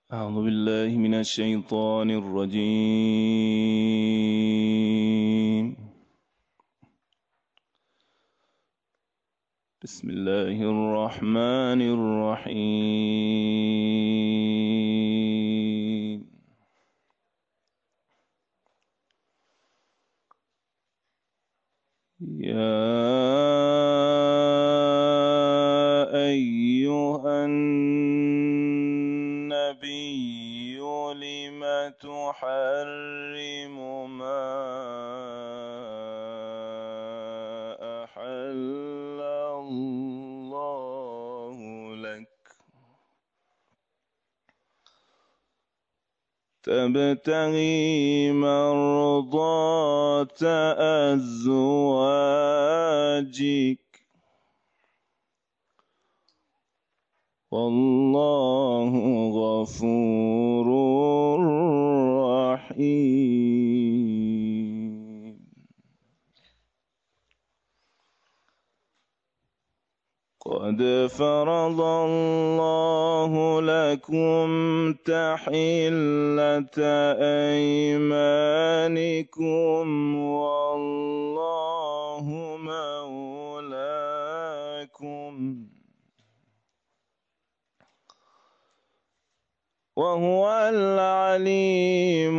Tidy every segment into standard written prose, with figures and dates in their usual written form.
أعوذ بالله من الشيطان الرجيم. بسم الله الرحمن الرحيم. يا أيها النبي لم تحرم ما أحل الله لك تبتغي مرضات أزواجك والله غفور رحيم. قد فرض الله لكم تحلة أيمانكم والله مولاكم وهو العليم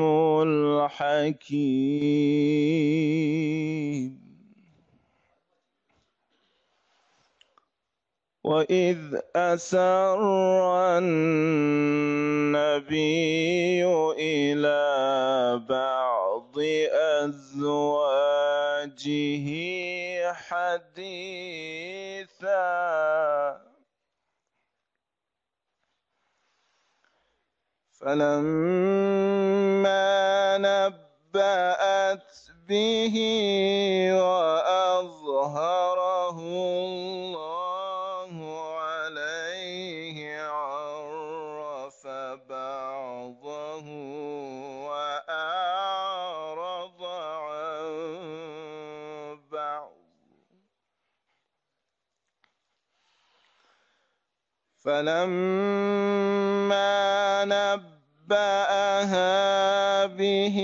الحكيم. وإذ أسر النبي إلى بعض أزواجه حديثا فلما نبأت به وأظهره الله عليه عرف بعضه وأعرض عن بعض فلما نبأها به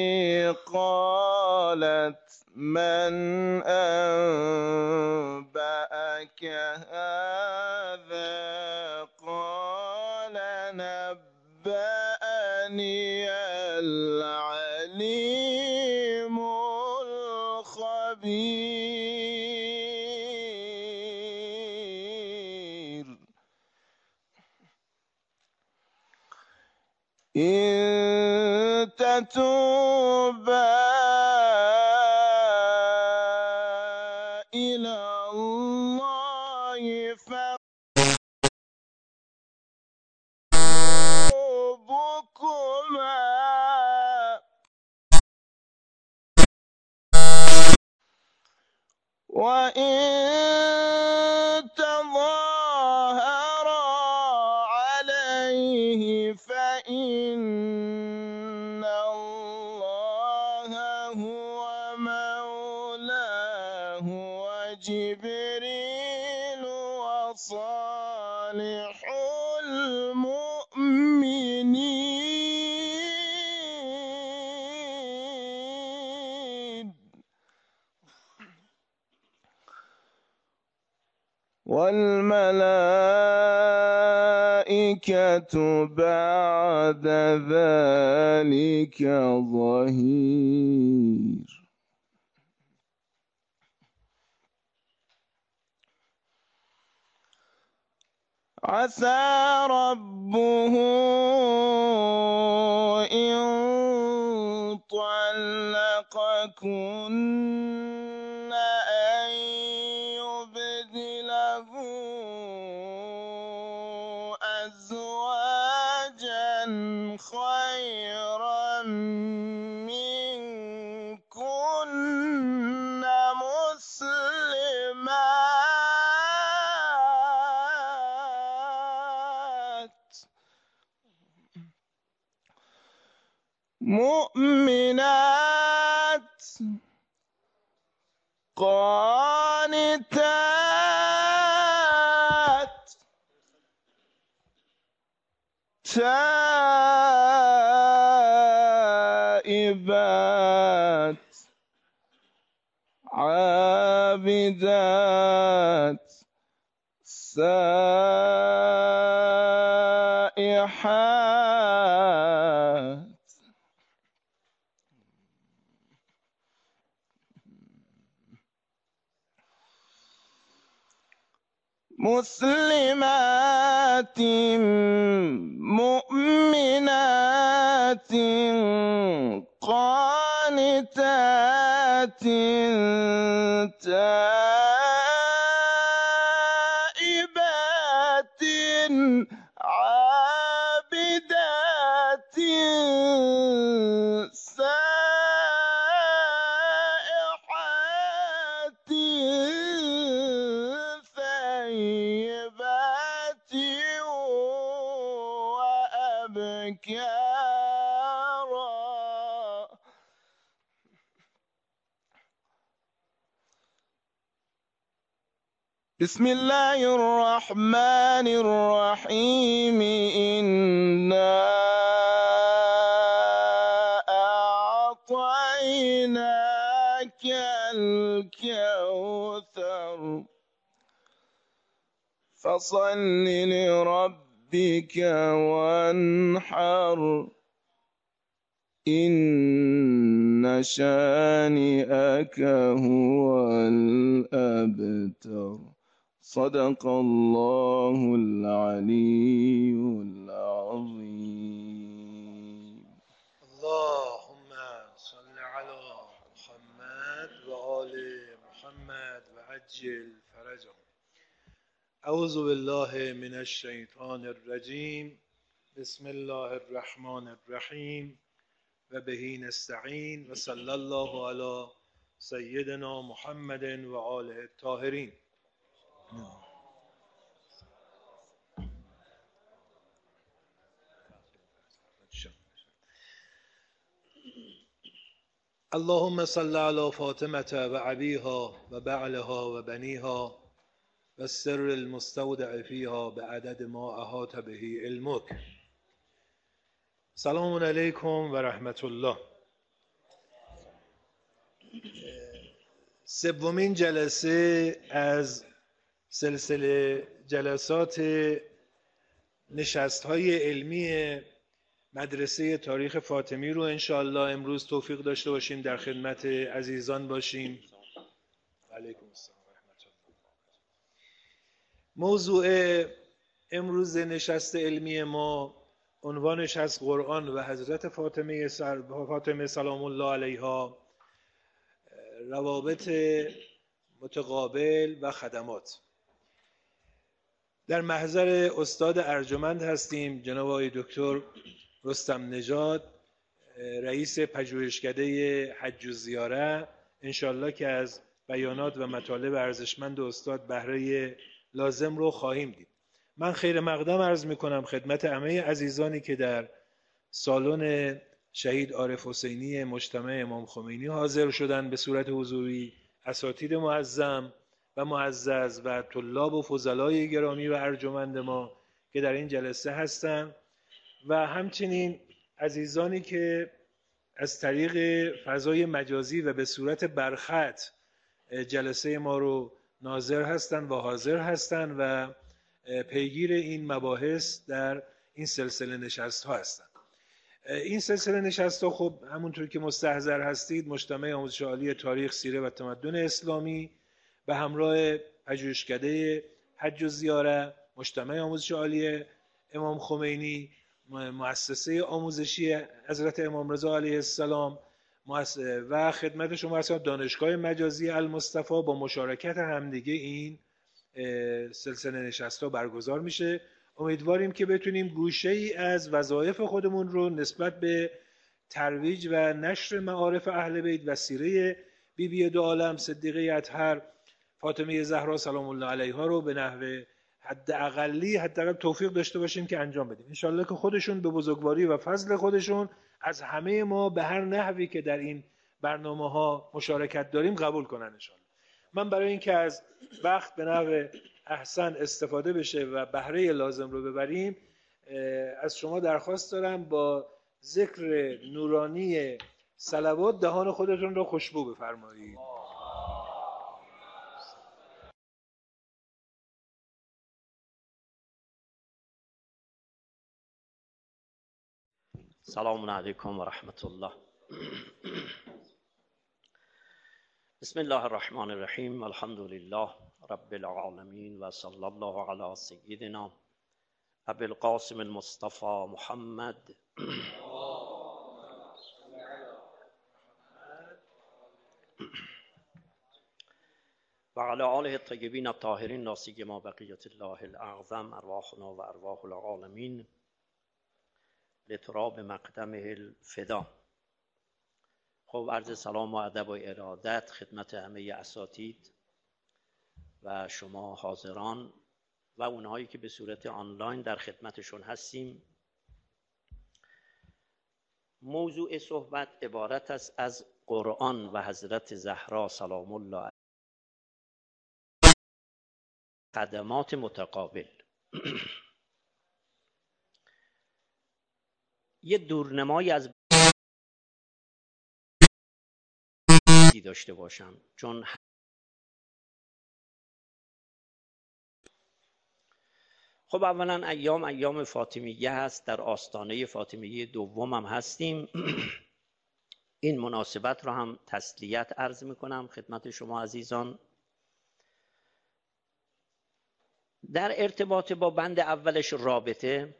قالت من أنبأك هذا قال نبأني العليم الخبير. إن تتوبا إلى الله فقلوبكما وإن تظاهرا عليه فإن الله هو مولاه وجبريل وصالح المؤمنين والملائكة بعد ذلك ظهير. عسى ربه إن طلقكن أن يبدله أزواجا خيرا منكن مؤمنات قانتات عابدات سائحات مسلمات مؤمنات قانتات تائبات عابدات سائحات ثيبات وأبكارا. بسم الله الرحمن الرحيم. إنا أعطيناك الكوثر فصل لربك وانحر إن شانئك هو الأبتر. صدق الله العلي العظيم. اللهم صل على محمد و آل محمد و عجل فرجهم. اعوذ بالله من الشیطان الرجیم. بسم الله الرحمن الرحیم و به نستعین و صلی الله علی سیدنا محمد و آله الطاهرین. اللهم صل على فاطمة و ابیها و بعلها و بنیها و السر المستودع فیها بعدد ما احاط به علمک. سلام علیکم و رحمت الله. سومین جلسه از سلسله جلسات نشست‌های علمی مدرسه تاریخ فاطمی رو انشاءالله امروز توفیق داشته باشیم در خدمت عزیزان باشیم. علیکم السلام و رحمت الله. موضوع امروز نشست علمی ما عنوانش از قرآن و حضرت فاطمه سلام الله علیها، روابط متقابل و خدمات. در محضر استاد ارجمند هستیم، جناب آقای دکتر رستم نژاد، رئیس پژوهشکده حج و زیاره. انشالله که از بیانات و مطالب ارزشمند استاد بهره لازم رو خواهیم دید. من خیر مقدم عرض می کنم خدمت همه عزیزانی که در سالن شهید عارف حسینی مجتمع امام خمینی حاضر شدن به صورت حضوری، اساتید معظم و معزز و طلاب و فضلای گرامی و ارجمند ما که در این جلسه هستند و همچنین عزیزانی که از طریق فضای مجازی و به صورت برخط جلسه ما رو ناظر هستند و حاضر هستند و پیگیر این مباحث در این سلسله نشست ها هستند. این سلسله نشست ها خب همونطور که مستحضر هستید مجتمع آموزش عالی تاریخ، سیره و تمدن اسلامی به همراه پژوهشکده حج و زیاره، مجتمع آموزش عالی امام خمینی، مؤسسه آموزشی حضرت امام رضا علیه السلام و خدمت شما هستم دانشگاه مجازی المصطفی با مشارکت همدیگه این سلسله نشست‌ها برگزار میشه. امیدواریم که بتونیم گوشه ای از وظایف خودمون رو نسبت به ترویج و نشر معارف اهل بیت و سیره بیبی دو عالم صدیقه اطهر فاطمه زهرا سلام الله علیها رو به نحو حداقل توفیق داشته باشیم که انجام بدیم. انشالله که خودشون به بزرگواری و فضل خودشون از همه ما به هر نحوی که در این برنامه ها مشارکت داریم قبول کنن انشالله. من برای اینکه از وقت به نحو احسن استفاده بشه و بهره لازم رو ببریم از شما درخواست دارم با ذکر نورانی صلوات دهان خودتون رو خوشبو بفرمایید. سلام علیکم و رحمت الله. بسم الله الرحمن الرحیم. الحمد لله رب العالمین و صلی الله علی سیدنا ابی القاسم المصطفى محمد و علی آله الطیبین الطاهرین لا سیما بقیة الله الاعظم ارواحنا و ارواح العالمین لتراب مقدمه الفدا. خب عرض سلام و ادب و ارادت خدمت همه اساتید و شما حاضران و اونهایی که به صورت آنلاین در خدمتشون هستیم. موضوع صحبت عبارت است از قرآن و حضرت زهرا سلام الله علیها، خدمات متقابل. یه دورنمایی از داشته باشم، چون خب اولا ایام فاطمیه هست، در آستانه فاطمیه دوم هم هستیم. این مناسبت را هم تسلیت عرض میکنم خدمت شما عزیزان. در ارتباط با بند اولش رابطه،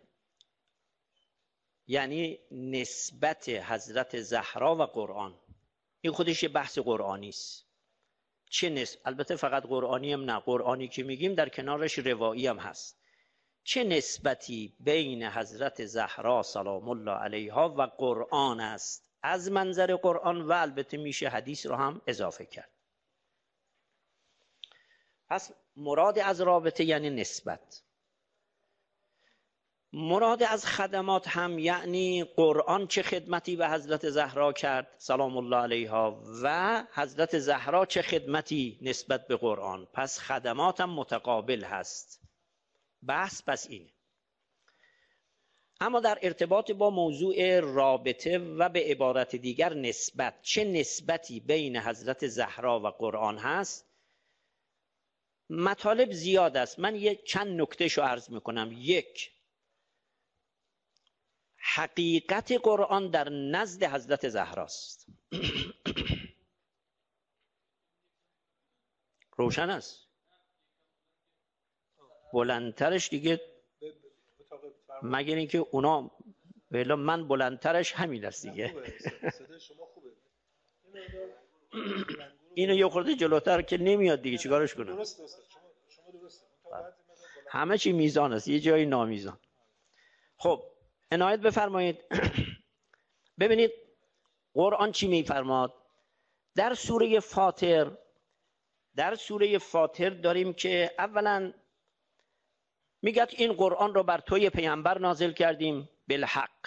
یعنی نسبت حضرت زهرا و قرآن، این خودش یه بحث قرآنی است. البته فقط قرآنی هم نه، قرآنی که میگیم در کنارش روایی هم هست. چه نسبتی بین حضرت زهرا سلام الله علیها و قرآن است از منظر قرآن، و البته میشه حدیث رو هم اضافه کرد. پس مراد از رابطه یعنی نسبت. مراد از خدمات هم یعنی قرآن چه خدمتی به حضرت زهرا کرد سلام الله علیها و حضرت زهرا چه خدمتی نسبت به قرآن. پس خدمات هم متقابل هست. بحث پس اینه. اما در ارتباط با موضوع رابطه و به عبارت دیگر نسبت، چه نسبتی بین حضرت زهرا و قرآن هست، مطالب زیاد است. من چند نکتهشو عرض میکنم. یک، حقیقت قرآن در نزد حضرت زهراست. روشن است؟ بلندترش دیگه مگر اینکه اونا بلا، من بلندترش همین است دیگه. اینو یه خورده جلوتر که نمیاد دیگه، چیکارش کنم؟ همه چی میزان است، یه جایی نامیزان. خب عنایت بفرمایید. ببینید قرآن چی میفرماد در سوره فاطر. در سوره فاطر داریم که اولا میگه این قرآن رو بر توی پیامبر نازل کردیم بالحق.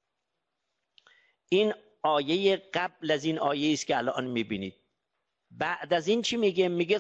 این آیه قبل از این آیه است که الان میبینید. بعد از این چی میگه؟ میگه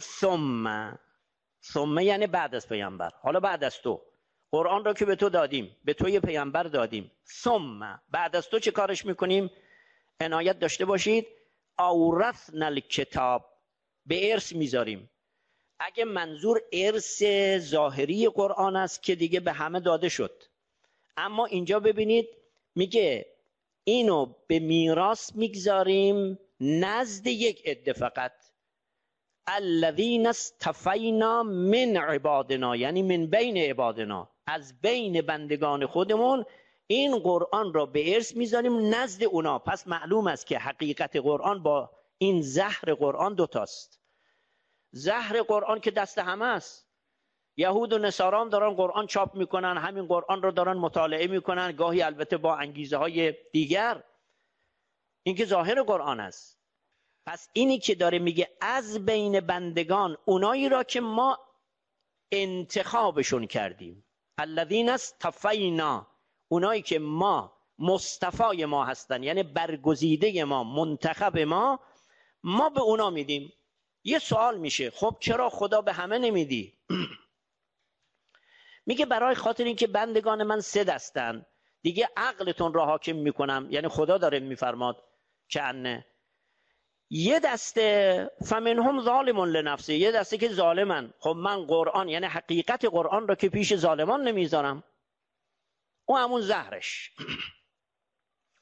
ثم یعنی بعد از پیامبر. حالا بعد از تو قرآن رو که به تو دادیم، به توی پیامبر دادیم، ثم بعد از تو چه کارش میکنیم؟ عنایت داشته باشید، اورثنا الکتاب، به ارث میذاریم. اگه منظور ارث ظاهری قرآن است که دیگه به همه داده شد، اما اینجا ببینید میگه اینو به میراث میگذاریم نزد یک عده فقط. الذین اصطفینا من عبادنا، یعنی من بین عبادنا، از بین بندگان خودمون این قرآن را به ارث میذاریم نزد اونا. پس معلوم است که حقیقت قرآن با این زهر قرآن دوتاست. زهر قرآن که دست همه است. یهود و نصارا دارن قرآن چاپ میکنن، همین قرآن رو دارن مطالعه میکنن، گاهی البته با انگیزه های دیگر. این که ظاهر قرآن است. پس اینی که داره میگه از بین بندگان، اونایی را که ما انتخابشون کردیم، الذین اصطفینا، اونایی که ما مصطفای ما هستن، یعنی برگزیده ما، منتخب ما به اونا میدیم. یه سوال میشه، خب چرا خدا به همه نمیدی؟ میگه برای خاطر اینکه بندگان من سه دستن دیگه، عقلتون را حاکم میکنم. یعنی خدا داره میفرماد که یه دسته فمنهم ظالم لنفسه، یه دسته که ظالمن. خب من قرآن یعنی حقیقت قرآن را که پیش ظالمان نمیذارم، او همون زهرش.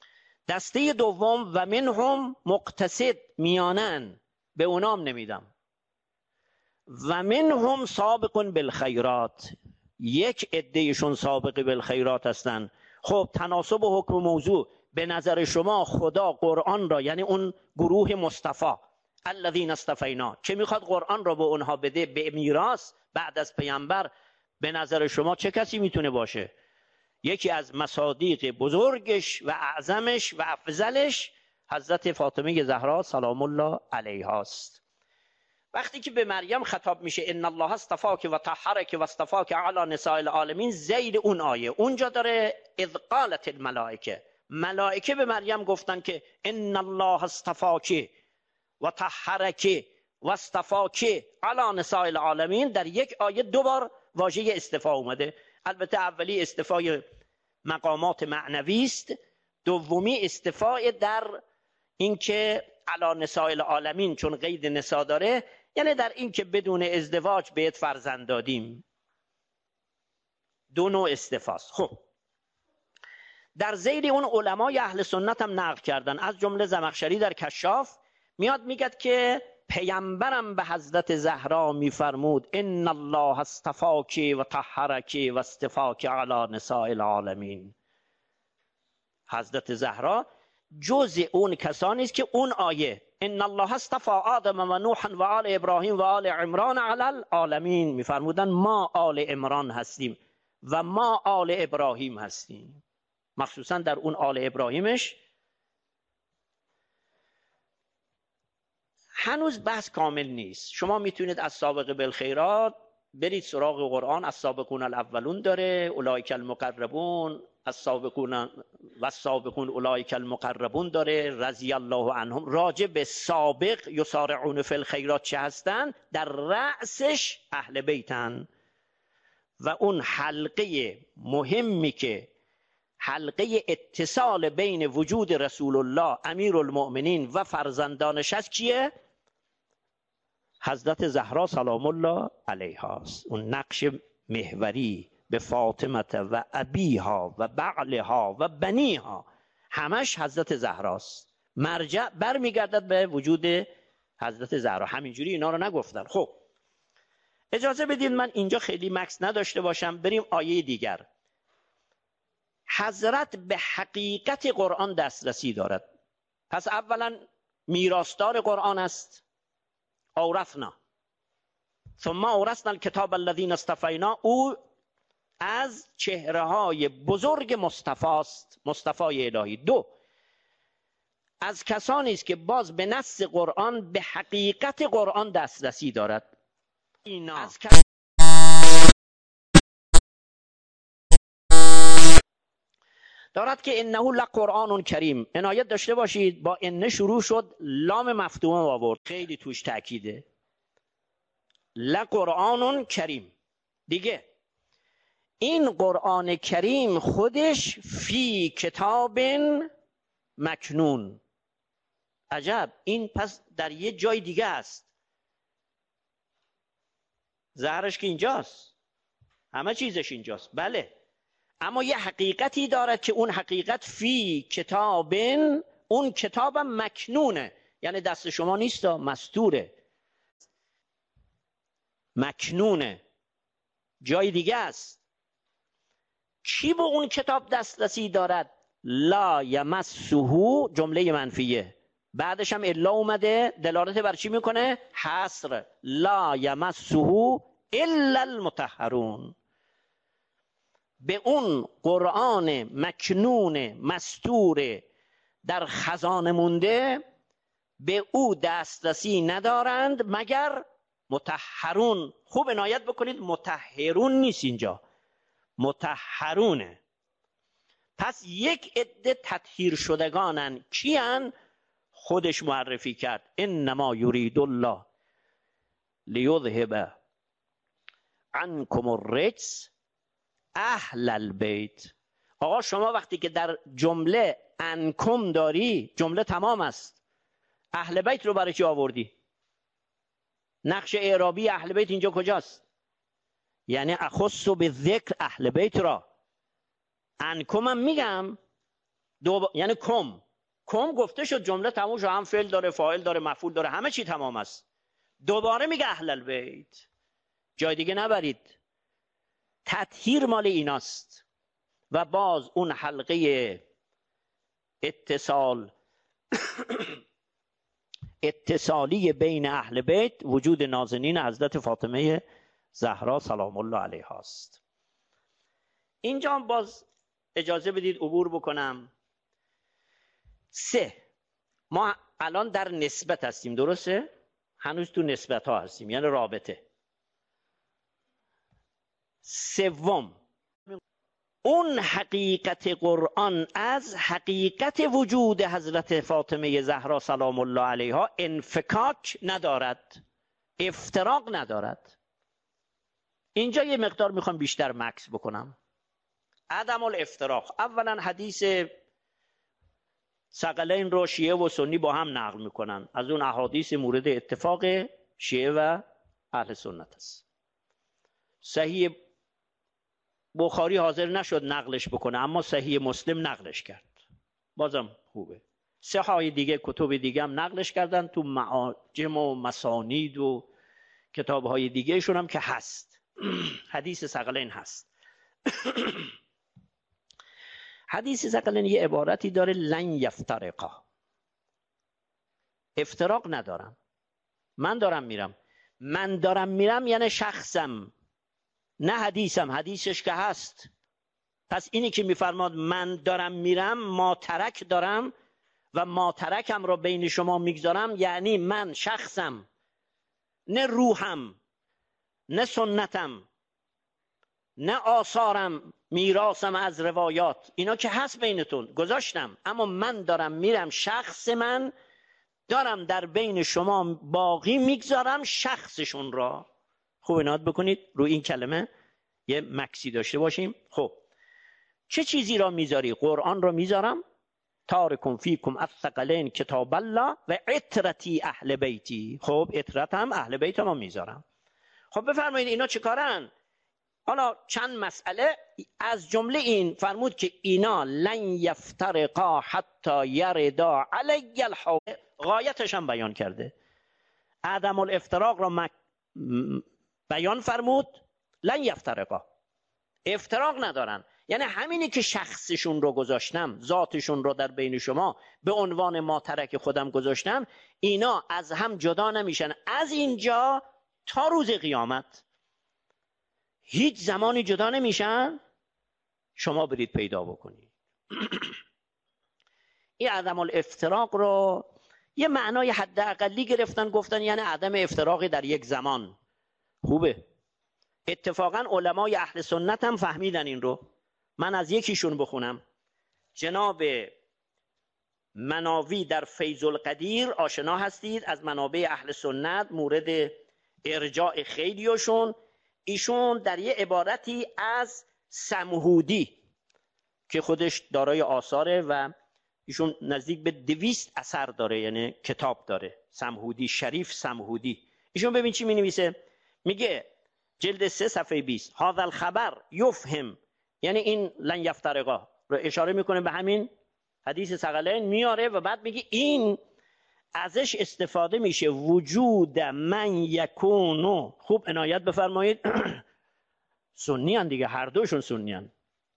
دسته دوم و منهم مقتصد، میانن، به اونام نمیدم. و منهم سابق بالخیرات، یک عدهشون سابق بالخیرات هستن. خب تناسب و حکم موضوع، به نظر شما خدا قرآن را، یعنی اون گروه مصطفی الذین اصطفینا، که میخواد قرآن را به اونها بده به میراث بعد از پیامبر، به نظر شما چه کسی میتونه باشه؟ یکی از مصادیق بزرگش و اعظمش و افضلش حضرت فاطمه زهرا سلام الله علیها است. وقتی که به مریم خطاب میشه ان الله اصطفاک و طهرک و اصطفاک علی نساء العالمین، زیر اون آیه اونجا داره اذ قالت الملائکه، ملائکه به مریم گفتن که ان الله اصطفاک و طهرک و اصطفاک علی نساء العالمین. در یک آیه دوبار واژه اصطفا اومده. البته اولی استفای مقامات معنوی است، دومی استفای در اینکه علی نساء العالمین، چون قید نساء داره، یعنی در اینکه بدون ازدواج بهت فرزند دادیم. دو نوع استفاست. خب در زیر اون علمای اهل سنت هم نقل کردن، از جمله زمخشری در کشاف میاد میگد که پیامبرم به حضرت زهرا میفرمود ان الله اصطفاک و طهرک و اصطفاک علی نساء العالمین. حضرت زهرا جز اون کسانی است که اون آیه ان الله اصطفى آدم و نوح و آل ابراهیم و آل عمران علی العالمین میفرمودن ما آل عمران هستیم و ما آل ابراهیم هستیم. مخصوصا در اون آل ابراهیمش هنوز بحث کامل نیست. شما میتونید از سابق بالخیرات برید سراغ قرآن، از سابقون الاولون داره اولئک المقربون، از سابقون و سابقون اولئک المقربون داره رضی الله عنهم. راجع به سابق یسارعون فی الخیرات چه هستن؟ در رأسش اهل بیتن و اون حلقه مهمی که حلقه اتصال بین وجود رسول الله امیرالمؤمنین و فرزندانش هست کیه؟ حضرت زهرا سلام الله علیها است. اون نقش محوری به فاطمه و ابیها و بعلها و بنیها همش حضرت زهراست. مرجع برمیگردد به وجود حضرت زهرا. همینجوری اینا رو نگفتن. خب اجازه بدید من اینجا خیلی مکس نداشته باشم، بریم آیه دیگر. حضرت به حقیقت قرآن دسترسی دارد. پس اولا میراثدار قرآن است. اورثنا ثم اورثنا الکتاب الذین اصطفینا، او از چهره های بزرگ مصطفاست، مصطفای الهی. دو، از کسانی است که باز به نص قرآن به حقیقت قرآن دسترسی دارد. اینا دارد که انه لقرآن کریم. عنایت داشته باشید، با انه شروع شد، لام مفتوحه آورد، خیلی توش تأکیده. لقرآن کریم. دیگه این قرآن کریم خودش فی کتاب مکنون. عجب، این پس در یه جای دیگه است. زهرش که اینجاست، همه چیزش اینجاست، بله، اما یه حقیقتی دارد که اون حقیقت فی کتاب، اون کتاب مکنونه، یعنی دست شما نیست، مستوره، مکنونه، جای دیگه است. کی به اون کتاب دسترسی دارد؟ لا یمسه، جمله منفیه، بعدش هم الا اومده، دلالت بر چی میکنه؟ حصر. لا یمسه الا المطهرون. به اون قرآن مکنون مستور در خزانه مونده، به او دسترسی ندارند مگر مطهرون. خوب عنایت بکنید، مطهرون نیست اینجا، مطهرونه. پس یک عده تطهیر شدگانن. کیان؟ خودش معرفی کرد، انما یرید الله لیذهب عنکم الرجس اهل البیت. آقا شما وقتی که در جمله انکم داری، جمله تمام است، اهل بیت رو برای چی آوردی؟ نقش اعرابی اهل بیت اینجا کجاست؟ یعنی اخص به ذکر اهل بیت را. انکم هم میگم یعنی کم، کم گفته شد، جمله تموم شد، هم فعل داره، فاعل داره، مفعول داره، همه چی تمام است. دوباره میگه اهل البیت، جای دیگه نبرید، تطهیر مال ایناست. و باز اون حلقه اتصالی بین اهل بیت وجود نازنین حضرت فاطمه زهرا سلام الله علیها است. اینجا باز اجازه بدید عبور بکنم. 3، ما الان در نسبت هستیم، درسته؟ هنوز تو نسبت ها هستیم، یعنی رابطه. 3، اون حقیقت قرآن از حقیقت وجود حضرت فاطمه زهرا سلام الله علیها انفکاک ندارد، افتراق ندارد. اینجا یه مقدار میخوام بیشتر مکس بکنم. عدم الافتراق، اولا حدیث ثقلین رو شیعه و سنی با هم نقل میکنن، از اون احادیث مورد اتفاق شیعه و اهل سنت است. صحیح بخاری حاضر نشد نقلش بکنه، اما صحیح مسلم نقلش کرد، بازم خوبه. صحای دیگه، کتب دیگه هم نقلش کردن، تو معاجم و مسانید و کتابهای دیگه شون هم که هست. حدیث ثقلین هست. حدیث ثقلین یه عبارتی داره، لن یفترقا، افتراق ندارم. من دارم میرم یعنی شخصم، نه حدیثم. حدیثش که هست. پس اینی که میفرماد من دارم میرم، ما ترک دارم و ما ترکم را بین شما میگذارم، یعنی من شخصم، نه روحم، نه سنتم، نه آثارم، میراثم از روایات، اینا که هست بینتون گذاشتم، اما من دارم میرم، شخص من دارم در بین شما باقی میگذارم شخصشون را. خوب عنایت بکنید روی این کلمه یه مکسی داشته باشیم. خب چه چیزی را میذاری؟ قرآن را میذارم، تارکم فیکم الثقلین کتاب الله و عترتی اهل بیتی. خب عترت هم اهل بیت ما میذارم. خب بفرمایید اینا چه کارن؟ حالا چند مسئله، از جمله این فرمود که اینا لن یفترقا حتی یردا علی الحوض، غایتش هم بیان کرده. عدم الافتراق را بیان فرمود، لن یفترقا، افتراق ندارن، یعنی همینی که شخصشون رو گذاشتم، ذاتشون رو در بین شما به عنوان ما ترک خودم گذاشتم، اینا از هم جدا نمیشن از اینجا تا روز قیامت، هیچ زمانی جدا نمیشن. شما برید پیدا بکنید. این عدم الافتراق رو یه معنای حداقلی گرفتن، گفتن یعنی عدم افتراقی در یک زمان. خوبه. اتفاقا علمای اهل سنت هم فهمیدن این رو. من از یکیشون بخونم، جناب مناوی در فیض القدیر، آشنا هستید، از منابع اهل سنت مورد ارجاع خیلیشون. ایشون در یه عبارتی از سمهودی که خودش دارای آثاره و ایشون نزدیک به 200 اثر داره، یعنی کتاب داره، سمهودی، شریف سمهودی. ایشون ببین چی می نویسه، میگه جلد 3 صفحه 20، هذا الخبر یفهم، یعنی این لن یفترقا رو اشاره میکنه به همین حدیث ثقلین میاره و بعد میگه این ازش استفاده میشه وجود من یکونو. خوب عنایت بفرمایید. سنی هن دیگه، هر دوشون سنی هن،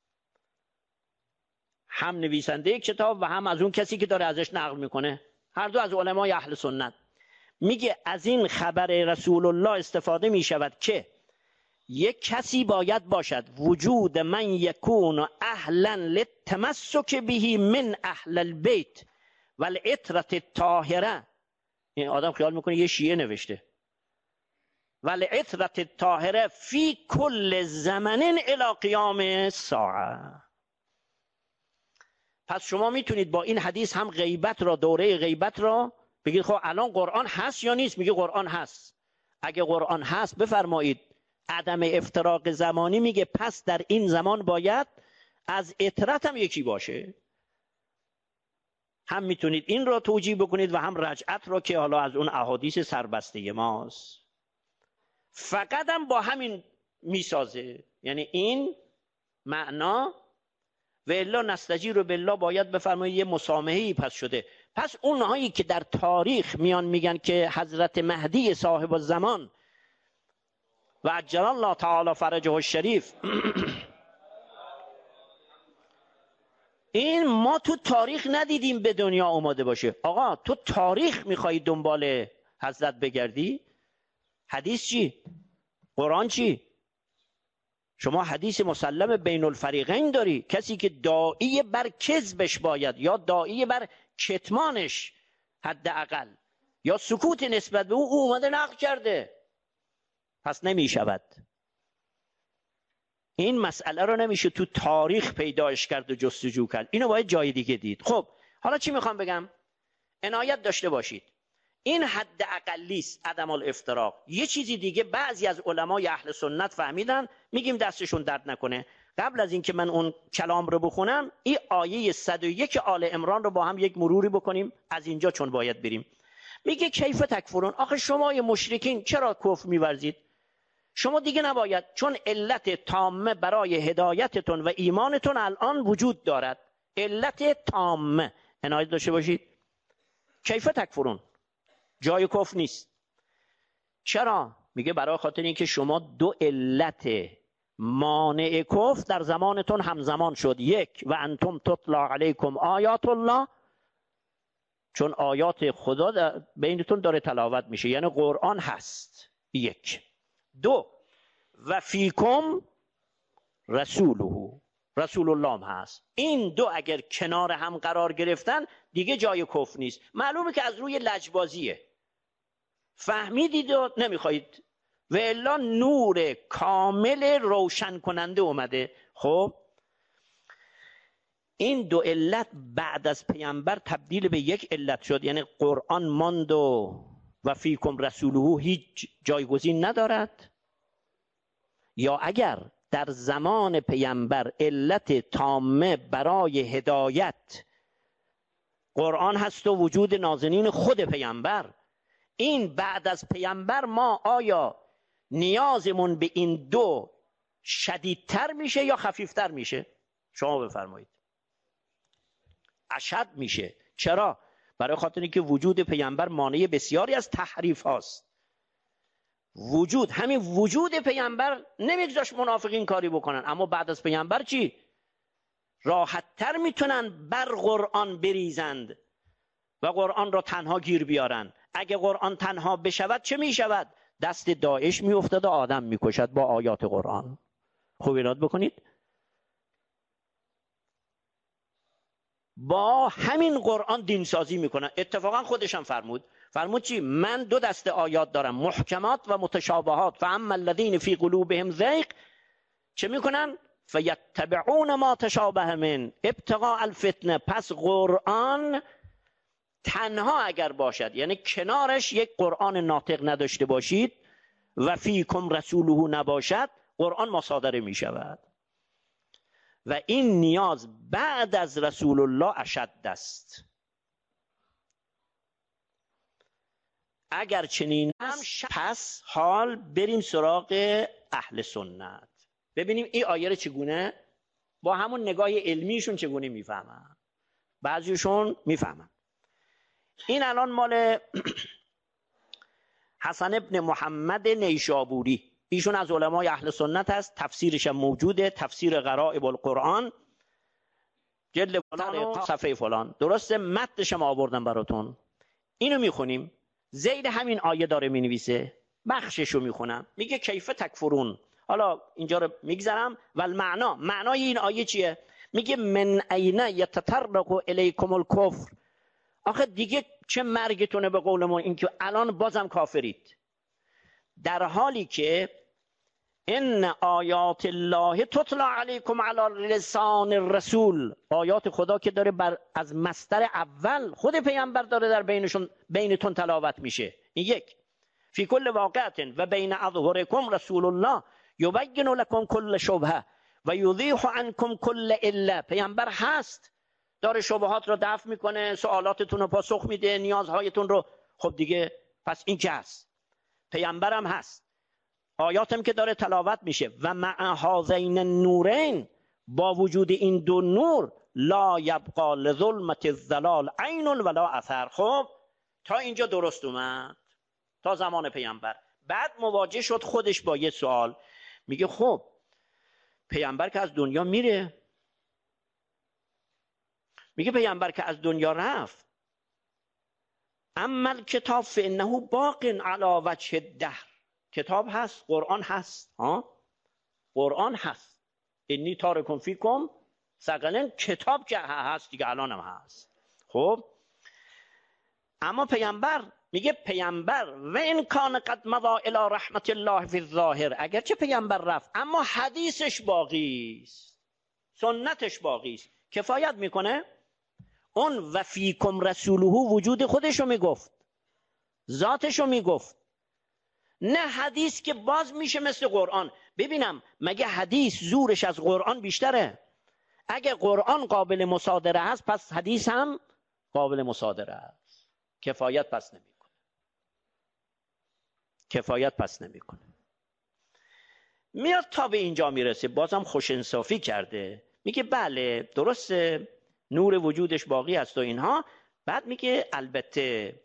هم نویسنده کتاب و هم از اون کسی که داره ازش نقل میکنه، هر دو از علمای اهل سنت. میگه از این خبر رسول الله استفاده میشود که یک کسی باید باشد وجود من یکون اهلا للتمسک به من اهل البیت والعطرة الطاهره. این آدم خیال میکنه یه شیعه نوشته، والعطرة الطاهره فی کل زمن الی قیام الساعه. پس شما میتونید با این حدیث هم غیبت را، دوره غیبت را بگید خب الان قرآن هست یا نیست؟ میگه قرآن هست. اگه قرآن هست بفرمایید عدم افتراق زمانی، میگه پس در این زمان باید از عطرت هم یکی باشه. هم میتونید این را توجیه بکنید و هم رجعت را که حالا از اون احادیث سربسته ماست. فقط هم با همین میسازه، یعنی این معنا و الا نستجیر بالله باید بفرمایید یه مسامحه‌ای پس شده. پس اونهایی که در تاریخ میان میگن که حضرت مهدی صاحب الزمان و عجل الله تعالی فرجه الشریف این ما تو تاریخ ندیدیم به دنیا اومده باشه. آقا تو تاریخ میخوایی دنبال حضرت بگردی؟ حدیث چی؟ قرآن چی؟ شما حدیث مسلم بین الفریقین داری، کسی که داعی بر کذبش باید یا داعی بر کتمانش حداقل یا سکوت نسبت به او اومده نقل کرده، پس نمیشود. این مسئله رو نمیشه تو تاریخ پیداش کرد و جستجو کرد، اینو باید جای دیگه دید. خب حالا چی میخوام بگم؟ عنایت داشته باشید، این حد اقلی است عدم الافتراق. یه چیزی دیگه بعضی از علمای اهل سنت فهمیدن، میگیم دستشون درد نکنه. قبل از اینکه من اون کلام رو بخونم، این آیه 101 آل عمران رو با هم یک مروری بکنیم از اینجا، چون باید بریم. میگه کیف تکفرون، آخه شما مشرکین چرا کفر میورزید؟ شما دیگه نباید، چون علت تامه برای هدایتتون و ایمانتون الان وجود دارد. علت تامه، عنایت داشته باشید. کیف تکفرون جای کفر نیست. چرا؟ میگه برای خاطر اینکه شما دو علت مانع کفر در زمانتون همزمان شد. یک، و انتم تطلع علیکم آیات الله، چون آیات خدا بینتون داره تلاوت میشه، یعنی قرآن هست. یک. دو، و فیکم رسوله، رسول الله هم هست. این دو اگر کنار هم قرار گرفتن دیگه جای کفر نیست. معلومه که از روی لجبازیه، فهمیدید و نمیخواید، و الا نور کامل روشن کننده اومده. خب این دو علت بعد از پیامبر تبدیل به یک علت شد، یعنی قرآن ماند و فیکم رسوله هیچ جایگزین ندارد. یا اگر در زمان پیامبر علت تامه برای هدایت قرآن هست و وجود نازنین خود پیامبر، این بعد از پیامبر ما آیا نیازمون به این دو شدیدتر میشه یا خفیفتر میشه؟ شما بفرمایید. اشد میشه. چرا؟ برای خاطر اینکه وجود پیامبر مانع بسیاری از تحریف هاست. همین وجود پیامبر نمیگذاشت منافقین کاری بکنن، اما بعد از پیامبر چی؟ راحتتر میتونن بر قرآن بریزند و قرآن را تنها گیر بیارن. اگه قرآن تنها بشود چه میشود؟ دست داعش میافتاد و آدم میکشد با آیات قرآن. خوب اینات بکنید. با همین قرآن دینسازی میکنن. اتفاقا خودش هم فرمود چی؟ من دو دسته آیات دارم، محکمات و متشابهات. فاما الذین فی قلوبهم زیغ، چه میکنن؟ فیتبعون ما تشابه من ابتغاء الفتنه. پس قرآن تنها اگر باشد، یعنی کنارش یک قرآن ناطق نداشته باشید و فیکم رسوله نباشد، قرآن مصادره می شود. و این نیاز بعد از رسول الله اشد است. اگر چنین است، پس حال بریم سراغ اهل سنت، ببینیم این آیه رو چگونه با همون نگاه علمیشون چگونه میفهمن. بعضیشون میفهمن. این الان مال حسن ابن محمد نیشابوری، ایشون از علمای اهل سنت هست، تفسیرش موجوده، تفسیر غرائب القرآن، جلد فلان صفحه فلان. درسته؟ متنش ما آوردم براتون. اینو میخونیم. زید همین آیه داره مینویسه، بخششو میخونم. میگه کیف تکفرون. حالا اینجا رو میگذرم. و المعنا، معنای این آیه چیه؟ میگه من این یتطرق الیکم الکفر. آخه دیگه چه مرگتونه به قول ما این که الان بازم کافرید، در حالی که ان آیات الله تتلی علیکم علی لسان الرسول. آیات خدا که داره از مصدر اول خود پیامبر داره در بینتون تلاوت میشه. این یک. فی کل واقعه و بین اظهرکم رسول الله یبین لکم کل شبهه و یزیح عنکم کل عله. پیامبر هست، داره شبهات رو دفع میکنه، سوالاتتون رو پاسخ میده، نیازهایتون رو. خب دیگه پس این که هست، پیامبرم هست، آیاتم که داره تلاوت میشه. و مع هذین النورین، با وجود این دو نور لا یبقى لظلمت الظلال عین ولا اثر. خب تا اینجا درست اومد، تا زمان پیامبر. بعد مواجه شد خودش با یه سوال، میگه خب پیامبر که از دنیا میره، میگه پیامبر که از دنیا رفت، اما الکتاب فانه باق علی وجه الدهر، کتاب هست، قرآن هست، قرآن هست، انی تارکم فیکم ثقلین، کتاب که هست دیگه، الان هم هست. خب اما پیامبر، میگه پیامبر و ان کان قد مضى الی رحمت الله فی الظاهر، اگرچه پیامبر رفت اما حدیثش باقی است، سنتش باقی است. کفایت میکنه؟ اون و فیکم رسوله وجود خودشو میگفت، ذاتشو میگفت، نه حدیث که باز میشه مثل قرآن. ببینم مگه حدیث زورش از قرآن بیشتره؟ اگه قرآن قابل مصادره هست پس حدیث هم قابل مصادره است. کفایت پس نمیکنه، کفایت پس نمیکنه. میاد تا به اینجا میرسه، بازم خوش انصافی کرده، میگه بله درسته نور وجودش باقی است و اینها. بعد میگه البته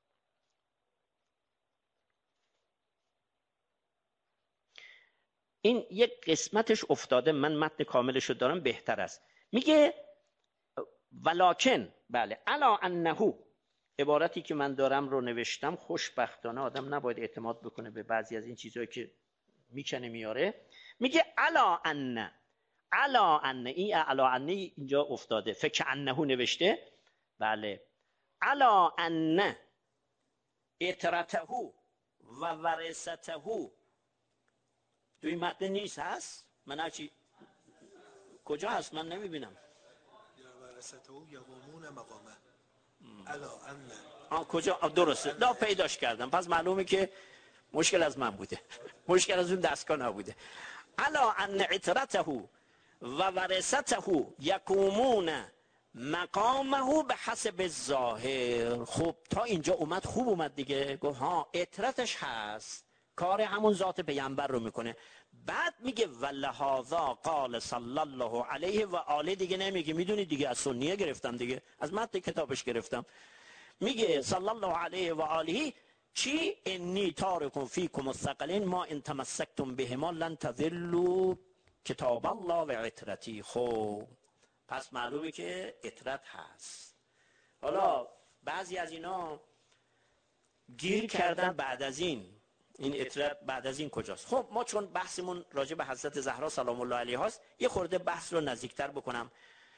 این یک قسمتش افتاده، من متن کاملش رو دارم بهتر است. میگه ولکن، بله الا انه، عبارتی که من دارم رو نوشتم، خوشبختانه آدم نباید اعتماد بکنه به بعضی از این چیزهایی که میکنه میاره. میگه الا ان، الا ان، این الا ان اینجا افتاده، فکر انه نوشته، بله الا ان اطرته و ورثته توی متن نیست، هست؟ من هرچی کجا هست من نمیبینم. ورثته یقومون مقامه الا ان، کجا؟ درسته، لا پیداش کردم، پس معلومه که مشکل از من بوده، مشکل از اون دستگاه نبوده. الا ان اطرته و ورثته یقومون مقامه به حسب الظاهر. خب تا اینجا اومد، خوب اومد دیگه، گفت ها اطرتش هست، کار همون ذات پیامبر رو میکنه. بعد میگه ولهذا قال صلی الله علیه و آله، دیگه نمیگه، میدونید دیگه از سنیه گرفتم دیگه، از متن کتابش گرفتم. میگه صلی الله علیه و آله چی؟ انی تارکم فیکم الثقلین ما ان تمسکتم بهما لن تضلوا کتاب الله و عترتی. خب پس معلومه که عترت هست. حالا بعضی از اینا گیر کردن بعد از این عترت بعد از این کجاست؟ خب ما چون بحثمون راجع به حضرت زهرا سلام الله علیها است، یه خورده بحث رو نزدیکتر بکنم.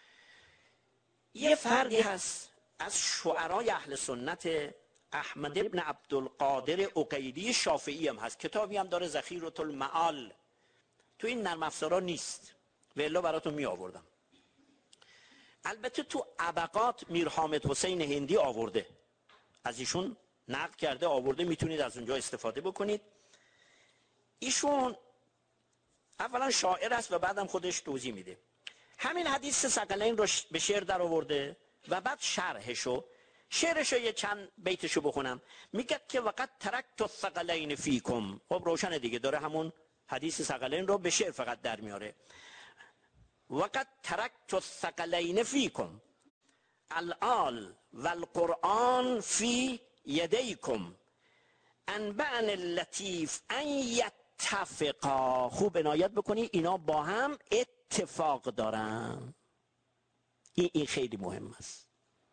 یه فردی هست از شعرای اهل سنت، احمد ابن عبدالقادر عقیلی شافعی هم هست، کتابی هم داره ذخیرة المعال، تو این نرم افزارا نیست و الا براتون می آوردم. البته تو ابقات میر حامد حسین هندی آورده، از ایشون نقل کرده آورده، میتونید از اونجا استفاده بکنید. ایشون اولا شاعر است و بعدم خودش توضیح میده. همین حدیث ثقلین رو به شعر در آورده و بعد شرحشو، شعرشو یه چند بیتشو بخونم. میگه که وقت ترکت الثقلین فیکم، خب روشنه دیگه، داره همون حدیث ثقلین رو به شعر فقط در میاره. وقت ترکت الثقلین فیکم الآل والقرآن فی یدیکم انبعن اللطیف ان یتفقا. خوب عنایت بکنی، اینا با هم اتفاق دارن. این خیلی مهم است.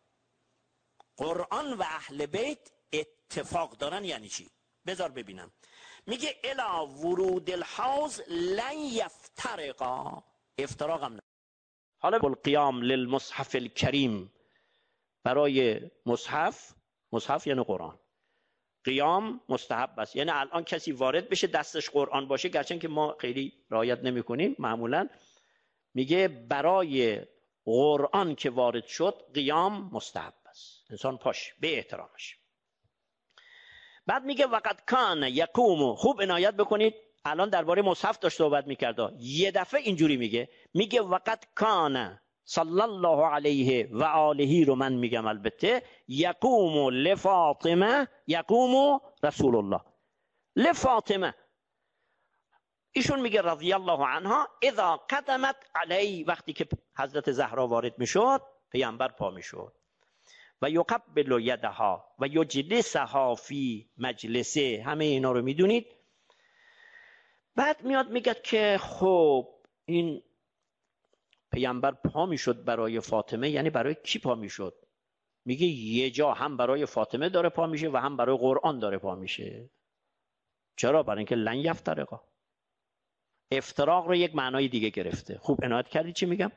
قرآن و اهل بیت اتفاق دارن یعنی چی؟ بذار ببینم. میگه الا ورود الحوض لن یفترقا، افتراق هم نه. حالا بالقیام للمصحف الکریم، برای مصحف یعنی قرآن، قیام مستحب است. یعنی الان کسی وارد بشه دستش قرآن باشه، گرچه که ما خیلی رعایت نمی کنیم معمولا، میگه برای قرآن که وارد شد قیام مستحب است، انسان پاش به احترامش. بعد میگه وقت کان یقوم، خوب عنایت بکنید، الان درباره مصحف داشت صحبت میکرد، یه دفعه اینجوری میگه وقت کان صلی الله علیه و آله رو من میگم البته، یقوم لفاطمه، یقوم رسول الله لفاطمه، ایشون میگه رضی الله عنها اذا قدمت علی، وقتی که حضرت زهرا وارد میشد پیامبر پا میشد و یقبل یدها و یجلسها فی مجلسه، همه اینا رو میدونید. بعد میاد میگه که خب این پیامبر پا میشد برای فاطمه، یعنی برای کی پا میشد؟ میگه یه جا هم برای فاطمه داره پا میشه و هم برای قرآن داره پا میشه. چرا؟ برای اینکه لن یفترقا. افتراق رو یک معنای دیگه گرفته. خوب عنایت کردی چی میگم؟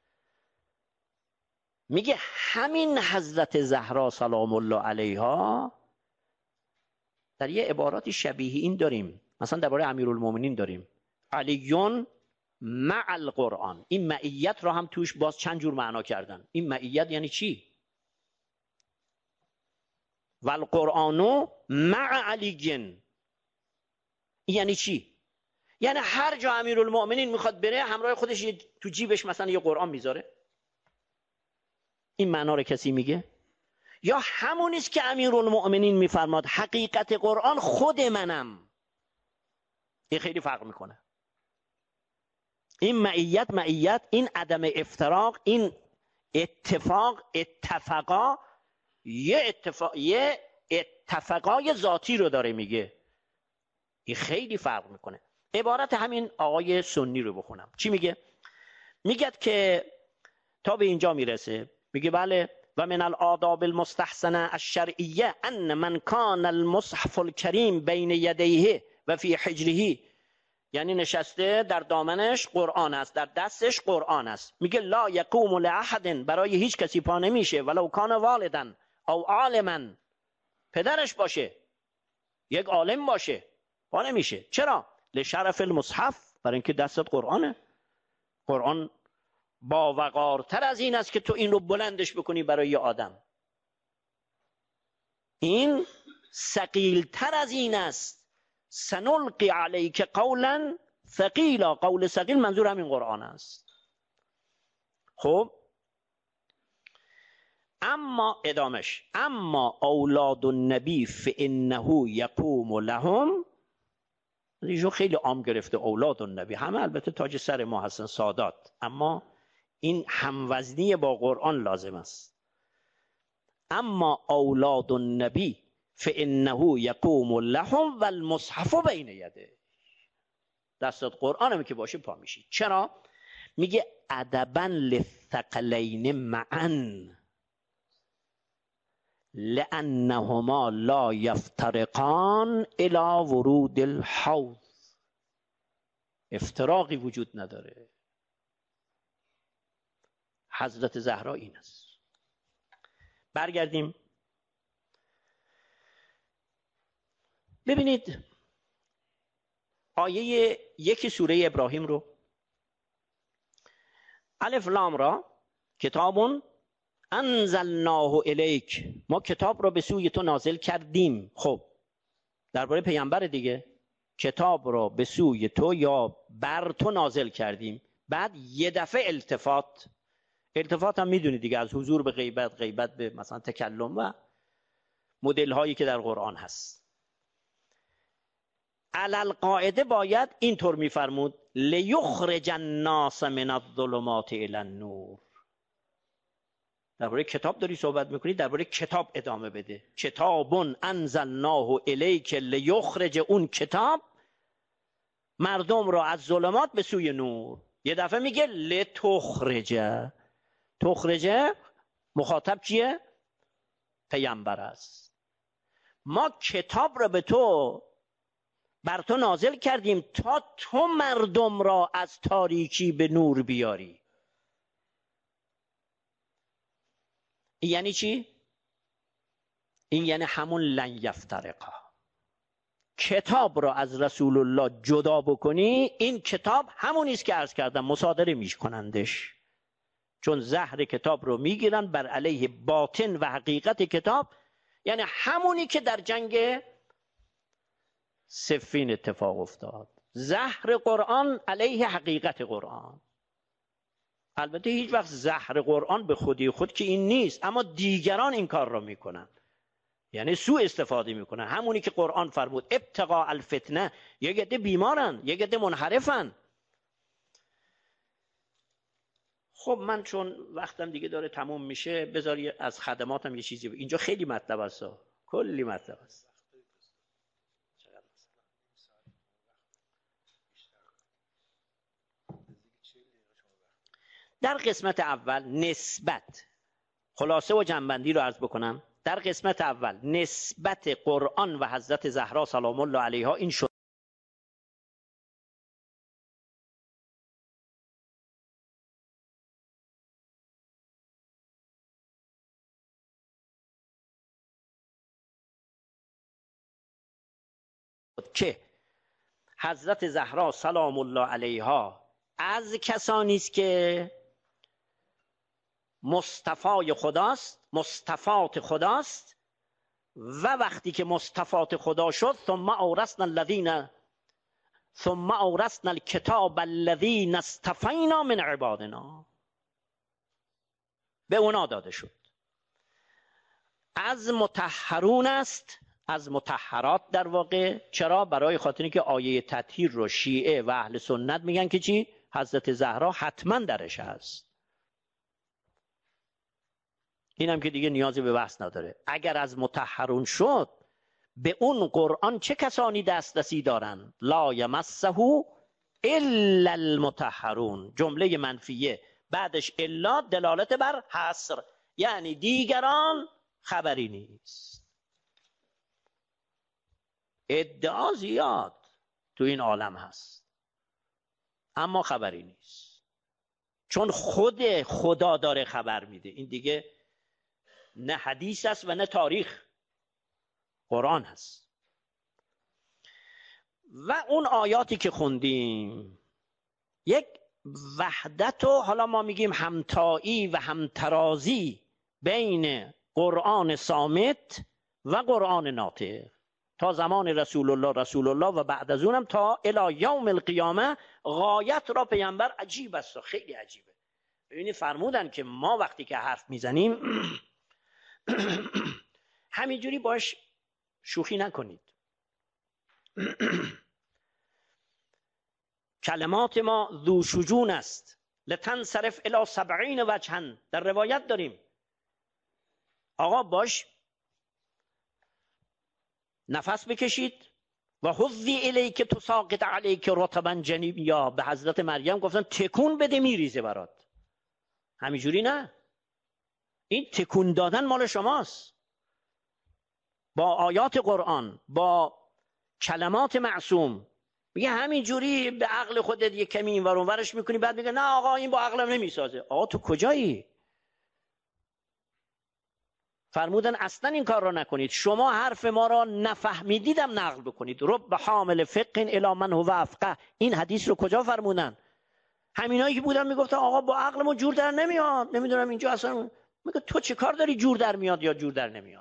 میگه همین حضرت زهرا سلام الله علیها در یه عباراتی شبیه این داریم، مثلا درباره امیرالمومنین داریم علیون مع القرآن. این معیت را هم توش باز چند جور معنا کردن. این معیت یعنی چی؟ و القرآن مع علیین یعنی چی؟ یعنی هر جا امیرالمومنین میخواد بره همراه خودش تو جیبش مثلا یه قرآن میذاره. این معنا رو کسی میگه؟ یا همونیست که امیرالمومنین میفرماد حقیقت قرآن خود منم. این خیلی فرق میکنه. این معیت، این عدم افتراق، این اتفاقا یه اتفاقای ذاتی رو داره میگه. این خیلی فرق میکنه. عبارت همین آقای سنی رو بخونم. چی میگه؟ میگه که تا به اینجا میرسه، میگه بله و من الآداب المستحسنه الشرعیه ان من کان المصحف الکریم بین یدیه و فی حجره، یعنی نشسته در دامنش قرآن است، در دستش قرآن است. میگه لا یقوم لاحد، برای هیچ کسی پا نمیشه، ولو کان والدا او عالما، پدرش باشه یک عالم باشه پا نمیشه. چرا؟ لشرف المصحف، برای اینکه دستت قرآنه. قرآن با وقارتر از این است که تو این رو بلندش بکنی برای یه آدم. این ثقیلتر از این است. سنلقی علیک قولا ثقیلا، قول ثقیل منظور همین قرآن است. خب اما ادامش، اما اولاد النبی فانه یقوم لهم، ایشون خیلی عام گرفته اولاد النبی، همه البته تاج سر ما هستن سادات، اما این هموزنی با قرآن لازم است. اما اولاد النبی فانه یقوم لهم و المصحف بین یده، دستت قرآنم که باشه پا میشی. چرا؟ میگه ادبا للثقلین معا لانهما لا یفترقان الی ورود الحوض. افتراقی وجود نداره. حضرت زهرا این است. برگردیم ببینید آیه 1 سوره ابراهیم رو، الف لام را کتاب انزلناه الیک، ما کتاب را به سوی تو نازل کردیم. خب درباره پیامبر دیگه، کتاب را به سوی تو یا بر تو نازل کردیم. بعد یه دفعه التفات هم میدونید دیگه، از حضور به غیبت، غیبت به مثلا تکلم و مدل هایی که در قرآن هست. علل قاعده باید اینطور میفرمود لیخرج الناس من الظلمات الی النور. درباره کتاب داری صحبت میکنی، درباره کتاب ادامه بده. کتاب انزلناه الیک لیخرج، اون کتاب مردم را از ظلمات به سوی نور. یه دفعه میگه لتخرج. تخرج مخاطب کیه؟ پیامبر است. ما کتاب را به تو، بر تو نازل کردیم تا تو مردم را از تاریکی به نور بیاری. این یعنی چی؟ این یعنی همون لن یفترقا. کتاب را از رسول الله جدا بکنی، این کتاب همونیست که عرض کردم مصادره میکنندش، چون زهر کتاب رو میگیرن بر علیه باطن و حقیقت کتاب، یعنی همونی که در جنگ صفین اتفاق افتاد. زهر قرآن علیه حقیقت قرآن. البته هیچ وقت زهر قرآن به خودی خود که این نیست، اما دیگران این کار را میکنن. یعنی سوء استفاده میکنن. همونی که قرآن فرمود ابتغاء الفتنه، یه عده بیمارن، یه عده منحرفن. خب من چون وقتم دیگه داره تموم میشه، بذاری از خدماتم یه چیزی اینجا خیلی مطلب است، کلی مطلب است. در قسمت اول نسبت، خلاصه و جنبندی رو عرض بکنم. در قسمت اول نسبت قرآن و حضرت زهرا سلام الله علیها این شد که حضرت زهرا سلام الله علیها از کسانی است که مصطفای خداست، مصطفات خداست، و وقتی که مصطفات خدا شد ثم اورثنا الکتاب الذین اصطفینا من عبادنا، به اونا داده شد. از مطهرون است، از مطهرات در واقع. چرا؟ برای خاطر اینکه آیه تطهیر رو شیعه و اهل سنت میگن که چی؟ حضرت زهرا حتما درش هست. اینم که دیگه نیازی به بحث نداره. اگر از مطهرون شد، به اون قرآن چه کسانی دسترسی دارن؟ لا یمسه الا المطهرون. جمله منفیه بعدش الا دلالت بر حصر، یعنی دیگران خبری نیست. ادعا زیاد تو این عالم هست اما خبری نیست، چون خود خدا داره خبر میده. این دیگه نه حدیث است و نه تاریخ، قرآن هست. و اون آیاتی که خوندیم یک وحدت و حالا ما میگیم همتایی و همترازی بین قرآن صامت و قرآن ناطق تا زمان رسول الله و بعد از اونم تا الی یوم القیامه. غایت را پیامبر عجیب است، خیلی عجیبه. ببینید فرمودن که ما وقتی که حرف میزنیم همینجوری باش شوخی نکنید. کلمات ما ذو شجون است، لتنصرف الی 70 وجها. در روایت داریم آقا باش نفس بکشید و حظی الیک تساقط علیک رطبا جنیبیا. به حضرت مریم گفتن تکون بده میریزه برات. همینجوری نه، این تکون دادن مال شماست. با آیات قرآن، با کلمات معصوم. میگه همینجوری به عقل خودت یه کمی این ور اون ورش میکنی، بعد میگه نه آقا این با عقلم نمیسازه. آقا تو کجایی؟ فرمودن اصلا این کار را نکنید. شما حرف ما را نفهمیدیدم نقل بکنید. رب حامل فقه الی من هو افقه. این حدیث رو کجا فرمودن؟ همینایی که بودن میگفتن آقا با عقلمون جور در نمیاد، نمیدونم اینجا اصلا. میگه تو چه کار داری جور در میاد یا جور در نمیاد؟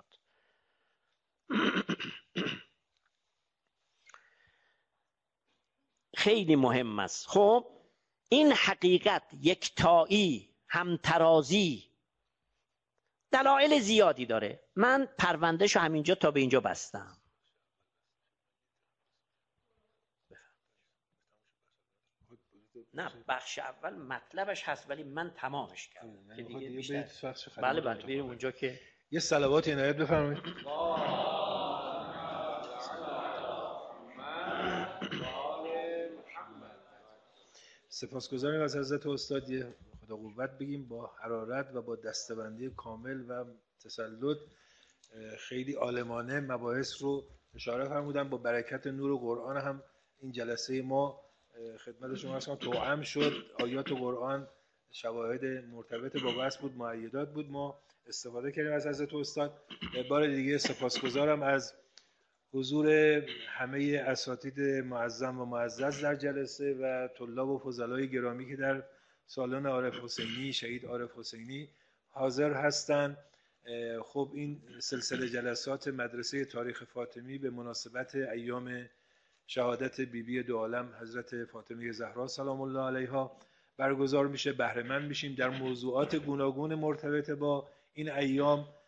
خیلی مهم است. خب این حقیقت، یکتایی، همترازی، دلایل زیادی داره. من پروندهشو همینجا تا به اینجا بستم. نه بخش اول مطلبش هست ولی من تمامش کردم که دیگه بیشتر. بله بریم اونجا که یه صلوات عنایت بفرمایید. سپاسگزاریم از حضرت استاد. یه خدا قوت بگیم با حرارت و با دستبندی کامل و تسلط. خیلی عالمانه مباحث رو اشاره فرمودن. با برکت نور قرآن هم این جلسه ما خدمت شما هستم توأم شد. آیات قرآن شواهد مرتبط با بحث بود، مؤیدات بود. ما استفاده کردیم از حضرت استاد. بار دیگه سپاسگزارم از حضور همه اساتید معظم و معزز در جلسه و طلاب و فضلای گرامی که در سالن عارف حسینی، شهید عارف حسینی حاضر هستند. خب این سلسله جلسات مدرسه تاریخ فاطمی به مناسبت ایام شهادت بیبی دو عالم حضرت فاطمه زهرا سلام الله علیها برگزار میشه. بهره مند میشیم در موضوعات گوناگون مرتبط با این ایام.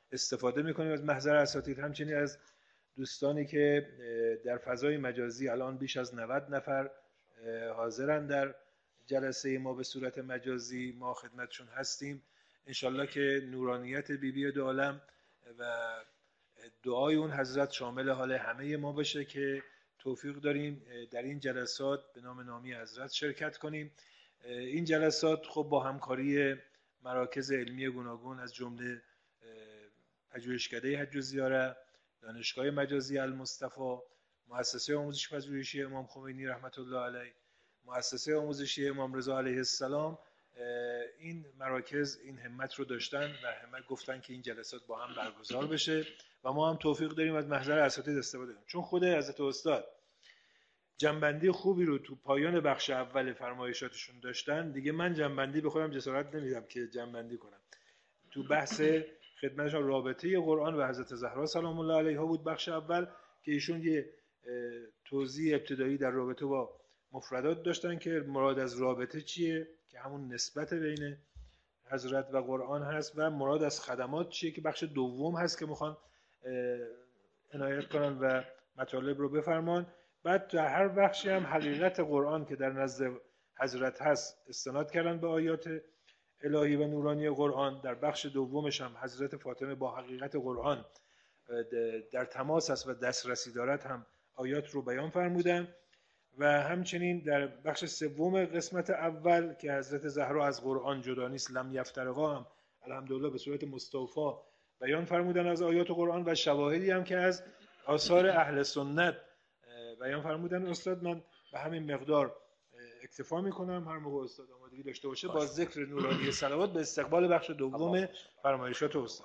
استفاده میکنیم از محضر اساتید، همچنین از دوستانی که در فضای مجازی الان بیش از 90 نفر حاضرن در جلسه ما به صورت مجازی، ما خدمتشون هستیم. انشالله که نورانیت بیبی دو عالم و دعای اون حضرت شامل حال همه ما بشه که توفیق داریم در این جلسات به نام نامی حضرت شرکت کنیم. این جلسات خب با همکاری مراکز علمی گوناگون از جمله پژوهشکده حج و زیاره، دانشگاه مجازی المصطفی، مؤسسه آموزش پژوهشی امام خمینی رحمت الله علیه، مؤسسه آموزشی امام رضا علیه السلام، این مراکز این همت رو داشتن و همت گفتن که این جلسات با هم برگزار بشه و ما هم توفیق داریم از محضر اساتید استفاده کنیم. چون خود حضرت استاد جنبندی خوبی رو تو پایان بخش اول فرمایشاتشون داشتن، دیگه من جنبندی به خودم جسارت نمیدم که جنبندی کنم. تو بحث خدمتشون رابطه قرآن و حضرت زهرا سلام الله علیها بود بخش اول که ایشون یه توضیح ابتدایی در رابطه با مفردات داشتن که مراد از رابطه چیه که همون نسبت بین حضرت و قرآن هست، و مراد از خدمات چیه که بخش دوم هست که میخوان عنایت کنن و مطالب رو بفرمان. بعد در هر بخشی هم حقیقت قرآن که در نزد حضرت هست استناد کردن به آیات الهی و نورانی قرآن. در بخش دومش هم حضرت فاطمه با حقیقت قرآن در تماس است و دسترسی دارد هم آیات رو بیان فرمودن. و همچنین در بخش سوم قسمت اول که حضرت زهرا از قرآن جدا نیست، لم یفترقا، هم الحمدلله به صورت مستوفا بیان فرمودن از آیات قرآن و شواهدی هم که از آثار اهل سنت بیان فرمودن. استاد من به همین مقدار اکتفا میکنم، هر موقع استاد آمادگی داشته باشه با ذکر نورانی صلوات به استقبال بخش دوم فرمایشات استاد.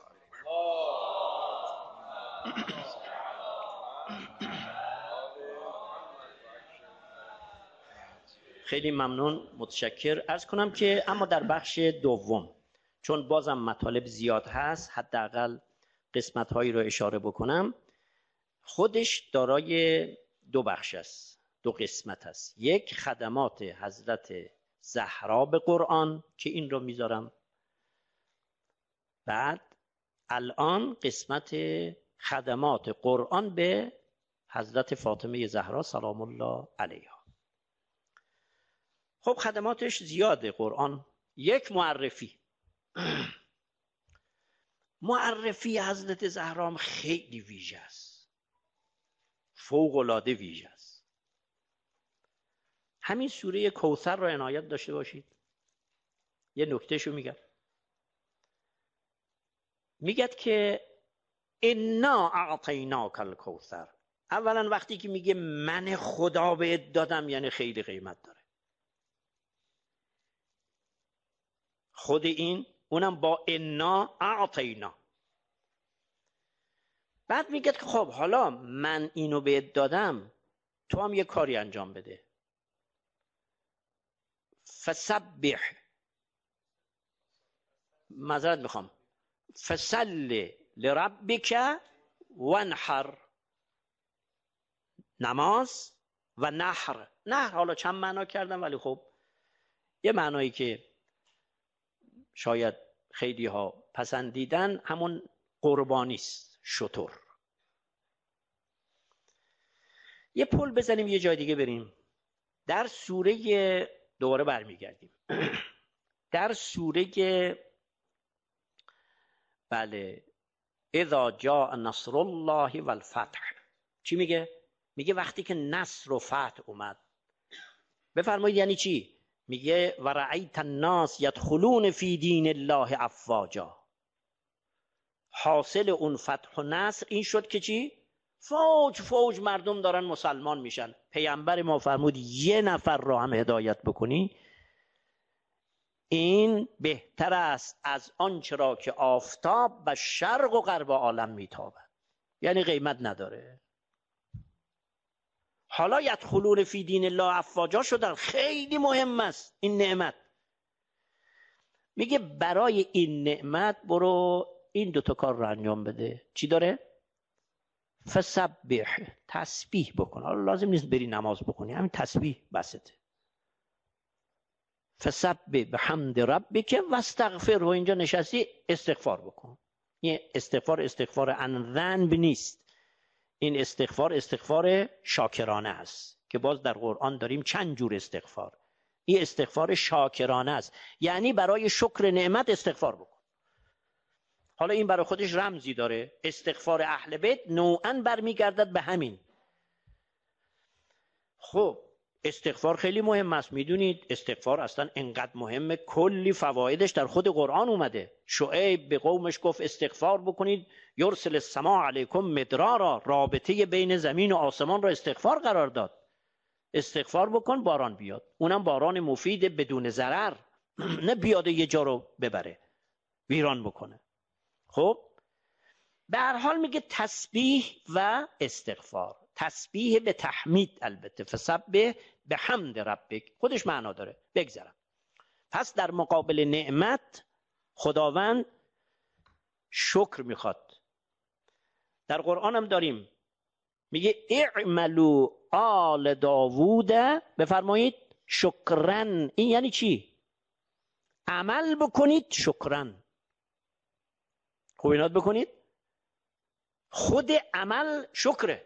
خیلی ممنون، متشکر. عرض کنم که اما در بخش دوم چون بازم مطالب زیاد هست، حداقل قسمت‌هایی رو اشاره بکنم. خودش دارای دو بخش است، دو قسمت است. یک خدمات حضرت زهرا به قرآن که این رو میذارم، بعد الان قسمت خدمات قرآن به حضرت فاطمه زهرا سلام الله علیها. خب خدماتش زیاده قرآن. یک معرفی حضرت زهرا خیلی ویژه است، فوق العاده ویژه است. همین سوره کوثر رو عنایت داشته باشید. یه نکتهشو میگم، میگد که انا اعطیناک الکوثر. اولا وقتی که میگه من خدا بهت دادم یعنی خیلی قیمت داره. خود این اونم با انا اعطینا. بعد میگه که خب حالا من اینو بهت دادم، تو هم یه کاری انجام بده. فسبح، معذرت میخوام، فصل لربک وانحر، نماز و نحر. حالا چند معنا کردم ولی خب یه معنایی که شاید خیلی ها پسندیدن همون قربانی است، شتر. یه پل بزنیم یه جای دیگه بریم. در سوره، دوباره برمیگردیم در سوره بله اذا جاء نصر الله والفتح چی میگه؟ میگه وقتی که نصر و فتح اومد. بفرمایید یعنی چی؟ میگه و رأیت الناس یدخلون فی دین الله افواجا. حاصل اون فتح و نصر این شد که چی؟ فوج مردم دارن مسلمان میشن. پیامبر ما فرمود یه نفر رو هم هدایت بکنی این بهتر است از آنچه را که آفتاب و شرق و غرب عالم میتابد. یعنی قیمت نداره. حالا یدخلون فی دین الله افواجا شدن، خیلی مهم است این نعمت. میگه برای این نعمت برو این دوتا کار رو انجام بده. چی داره؟ فسبح، تسبیح بکن. حالا لازم نیست بری نماز بکنی، همین تسبیح بسته. فسبح بحمد ربک واستغفره، اینجا نشستی استغفار بکن. این استغفار عن ذنب نیست، این استغفار شاکرانه است که باز در قرآن داریم چند جور استغفار. این استغفار شاکرانه است، یعنی برای شکر نعمت استغفار بکن. حالا این برای خودش رمزی داره. استغفار اهل بیت نوعاً برمیگردد به همین. خب استغفار خیلی مهم است. میدونید استغفار اصلا انقدر مهمه، کلی فوایدش در خود قرآن اومده. شعیب به قومش گفت استغفار بکنید یرسل السماء علیکم مدرارا، رابطه بین زمین و آسمان را استغفار قرار داد. استغفار بکن باران بیاد، اونم باران مفید بدون ضرر، نه بیاد یه جا رو ببره ویران بکنه. خب به هر حال میگه تسبیح و استغفار. تسبیح به تحمید البته، فسبح بحمد ربک، خودش معنا داره، بگذرم. پس در مقابل نعمت خداوند شکر میخواد. در قرآن هم داریم میگه اعملوا آل داوود، بفرمایید شکرن. این یعنی چی؟ عمل بکنید شکرن. خوب اینات بکنید. خود عمل شکره.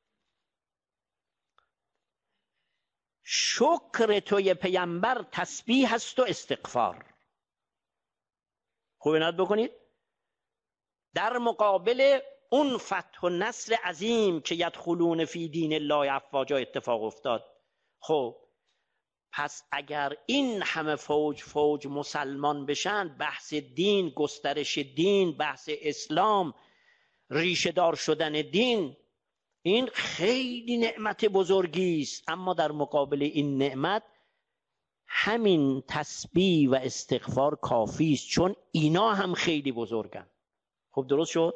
شکر توی پیامبر تسبیح هست و استغفار. خوب اینات بکنید. در مقابل اون فتح و نصر عظیم که یدخلون فی دین الله افواجا اتفاق افتاد. خب پس اگر این همه فوج مسلمان بشن، بحث دین، گسترش دین، بحث اسلام، ریشه دار شدن دین، این خیلی نعمت بزرگی است. اما در مقابل این نعمت همین تسبیح و استغفار کافی است، چون اینا هم خیلی بزرگن. خب درست شد؟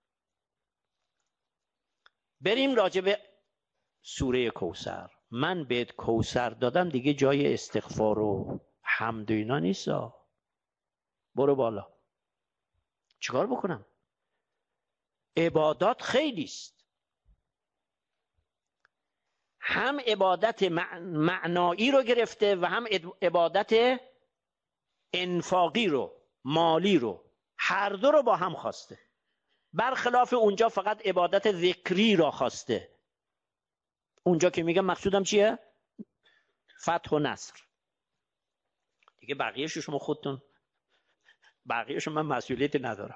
بریم راجع به سوره کوثر. من بهت کوثر دادم دیگه، جای استغفار و حمد و اینا نیست. برو بالا. چیکار بکنم؟ عبادات خیلی است، هم عبادت معنایی رو گرفته و هم عبادت انفاقی رو، مالی رو، هر دو رو با هم خواسته. برخلاف اونجا فقط عبادت ذکری را خواسته. اونجا که میگم مقصودم چیه؟ فتح و نصر. دیگه بقیه‌شو شما خودتون، بقیه‌شو من مسئولیت ندارم.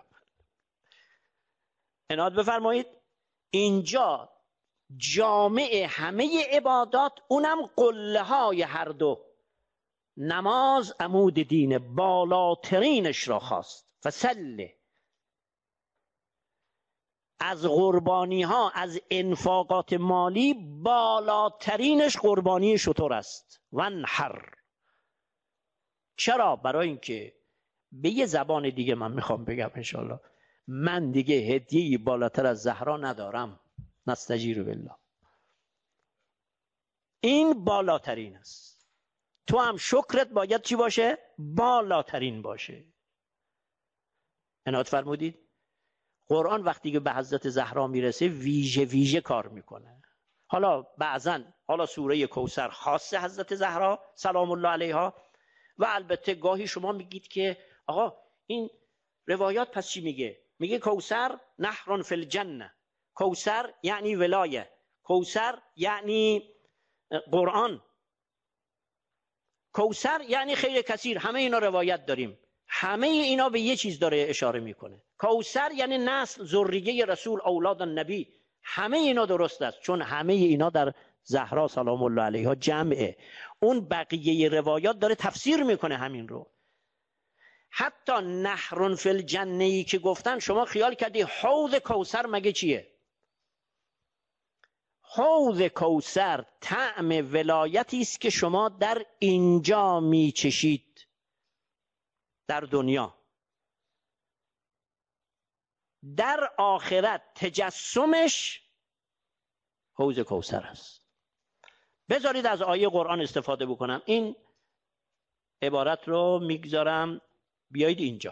عنایت بفرمایید. اینجا جامع همه عبادات، اونم قله های هر دو. نماز عمود دین، بالاترینش را خواست. فصله. از قربانی ها، از انفاقات مالی، بالاترینش قربانی شتر است. وانحر. چرا؟ برای اینکه به یه زبان دیگه من میخوام بگم انشالله، من دیگه هدیه‌ای بالاتر از زهرا ندارم. نستجیر بالله. این بالاترین است. تو هم شکرت باید چی باشه؟ بالاترین باشه. عنایت فرمودید. قرآن وقتی که به حضرت زهرا میرسه ویژه کار میکنه. حالا بعضن، حالا سوره کوثر خاص حضرت زهرا سلام الله علیها، و البته گاهی شما میگید که آقا این روایات پس چی میگه؟ میگه کوثر نهر فی الجنه، کوثر یعنی ولایه، کوثر یعنی قرآن، کوثر یعنی خیر کثیر. همه اینا روایت داریم، همه اینا به یه چیز داره اشاره میکنه. کوثر یعنی نسل، ذریه رسول، اولاد النبی. همه اینا درست است، چون همه اینا در زهرا سلام الله علیها جمعه. اون بقیه روایات داره تفسیر میکنه همین رو. حتی نهر فی الجنه ای که گفتن، شما خیال کردی حوض کوثر مگه چیه؟ حوض کوثر طعم ولایتی است که شما در اینجا میچشید، در دنیا. در آخرت تجسمش حوض کوثر است. بذارید از آیه قرآن استفاده بکنم. این عبارت رو میگذارم، بیایید اینجا.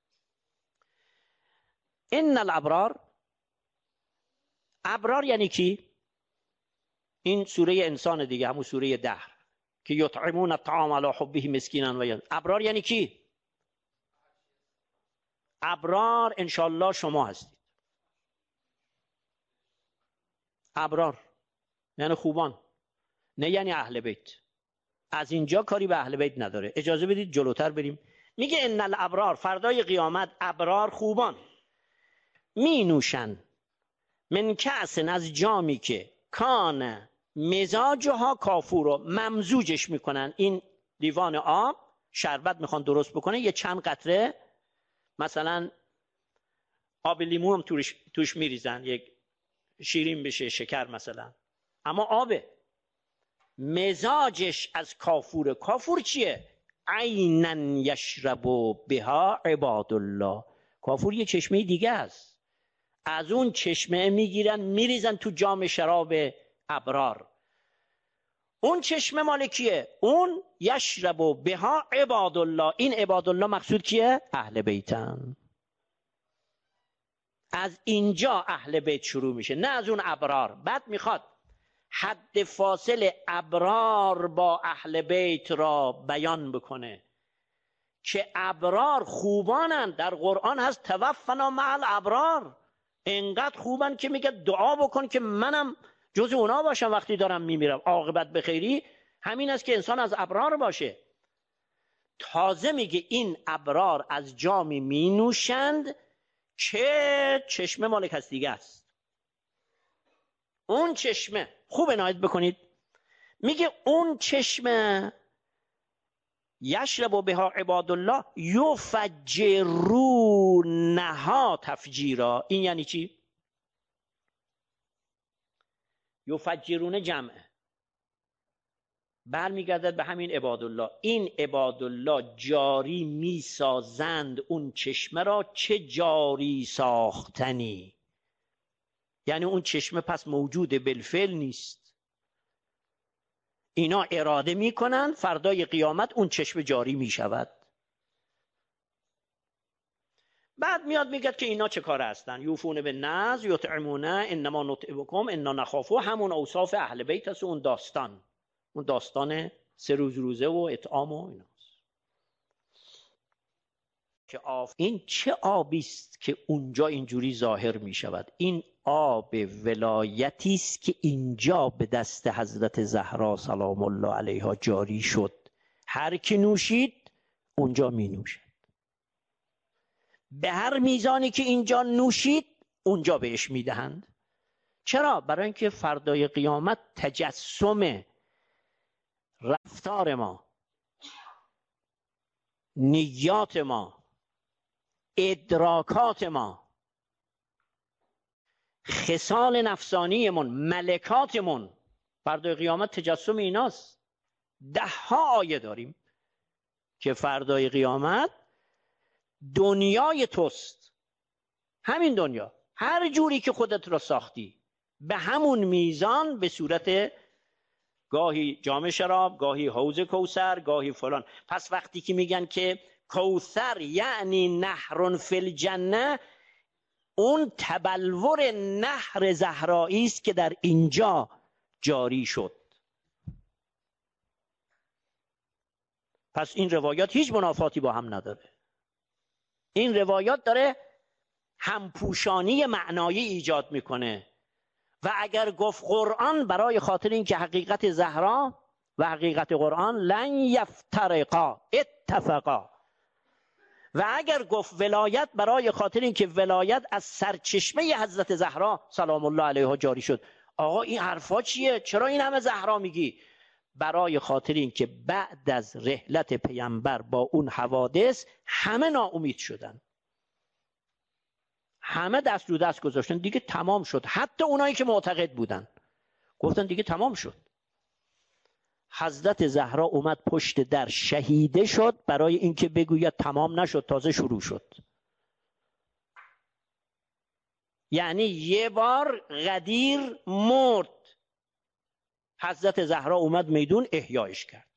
ان الابرار. ابرار یعنی کی؟ این سوره انسان دیگه، همون سوره دهر که یطعمون الطعام علی حبه مسکینا و یتیما. ابرار یعنی کی؟ ابرار انشالله شما هستید. ابرار یعنی خوبان، نه یعنی اهل بیت. از اینجا کاری به اهل بیت نداره. اجازه بدید جلوتر بریم. میگه ان الابرار، فردای قیامت ابرار خوبان می نوشن من کأس، از جامی که کان مزاجها کافور، رو ممزوجش میکنن. این لیوان آب شربت میخوان درست بکنه، یه چند قطره مثلا آب لیمو هم توش میریزن، یک شیرین بشه، شکر مثلا، اما آبه. مزاجش از کافور. کافور چیه؟ عینا یشرب بها عباد الله. کافور یه چشمه دیگه است. از اون چشمه میگیرن میریزن تو جام شراب ابرار. اون چشمه مال کیه؟ اون یشرب بها عباد الله. این عباد الله مقصود کیه؟ اهل بیتن. از اینجا اهل بیت شروع میشه، نه از اون ابرار. بعد میخواد حد فاصل ابرار با اهل بیت را بیان بکنه که ابرار خوبانند. در قرآن هست توفنا مع الابرار. اینقدر خوبن که میگه دعا بکن که منم جز اونا باشم وقتی دارم میمیرم. عاقبت به خیری همین است که انسان از ابرار باشه. تازه میگه این ابرار از جامی می نوشند که چشمه مال کس دیگه است. اون چشمه، خوب عنایت بکنید، میگه اون چشمه یشرب بها عباد الله یفجرونها تفجیرا. این یعنی چی؟ یفجرون جمعه، برمیگردد به همین عباد الله. این عباد الله جاری میسازند اون چشمه را. چه جاری ساختنی؟ یعنی اون چشمه پس موجود بالفعل نیست. اینا اراده میکنن فردای قیامت اون چشمه جاری میشود. بعد میاد میگه که اینا چه کاره هستن؟ یوفون بالنذر یطعمون انما نطعمکم انا نخاف. همون اوصاف اهل بیت است. اون داستان 3 روزه و اطعام و ایناست. که این چه آبی است که اونجا اینجوری ظاهر می شود؟ این آب ولایتی است که اینجا به دست حضرت زهرا سلام الله علیها جاری شد. هر کی نوشید اونجا می نوشد. به هر میزانی که اینجا نوشید اونجا بهش می دهند. چرا؟ برای اینکه فردای قیامت تجسم رفتار ما، نیات ما، ادراکات ما، خصال نفسانیمون، ملکاتمون، فردای قیامت تجسم ایناست. 10 آیه داریم که فردای قیامت دنیای توست. همین دنیا هر جوری که خودت را ساختی به همون میزان، به صورت گاهی جام شراب، گاهی حوض کوثر، گاهی فلان. پس وقتی که میگن که کوثر یعنی نهر فی الجنه، اون تبلور نهر زهرایی است که در اینجا جاری شد. پس این روایات هیچ منافاتی با هم نداره. این روایات داره همپوشانی معنایی ایجاد میکنه. و اگر گفت قرآن، برای خاطر این که حقیقت زهرا و حقیقت قرآن لن یفترقا، اتفقا. و اگر گفت ولایت، برای خاطر این که ولایت از سرچشمه حضرت زهرا سلام الله علیها جاری شد. آقا این حرفا چیه؟ چرا این همه زهرا میگی؟ برای خاطر این که بعد از رحلت پیامبر با اون حوادث همه ناامید شدن، همه دست رو دست گذاشتن، دیگه تمام شد. حتی اونایی که معتقد بودن گفتن دیگه تمام شد. حضرت زهرا اومد پشت در شهیده شد برای اینکه بگوید تمام نشد، تازه شروع شد. یعنی یه بار غدیر مرد، حضرت زهرا اومد میدون احیایش کرد.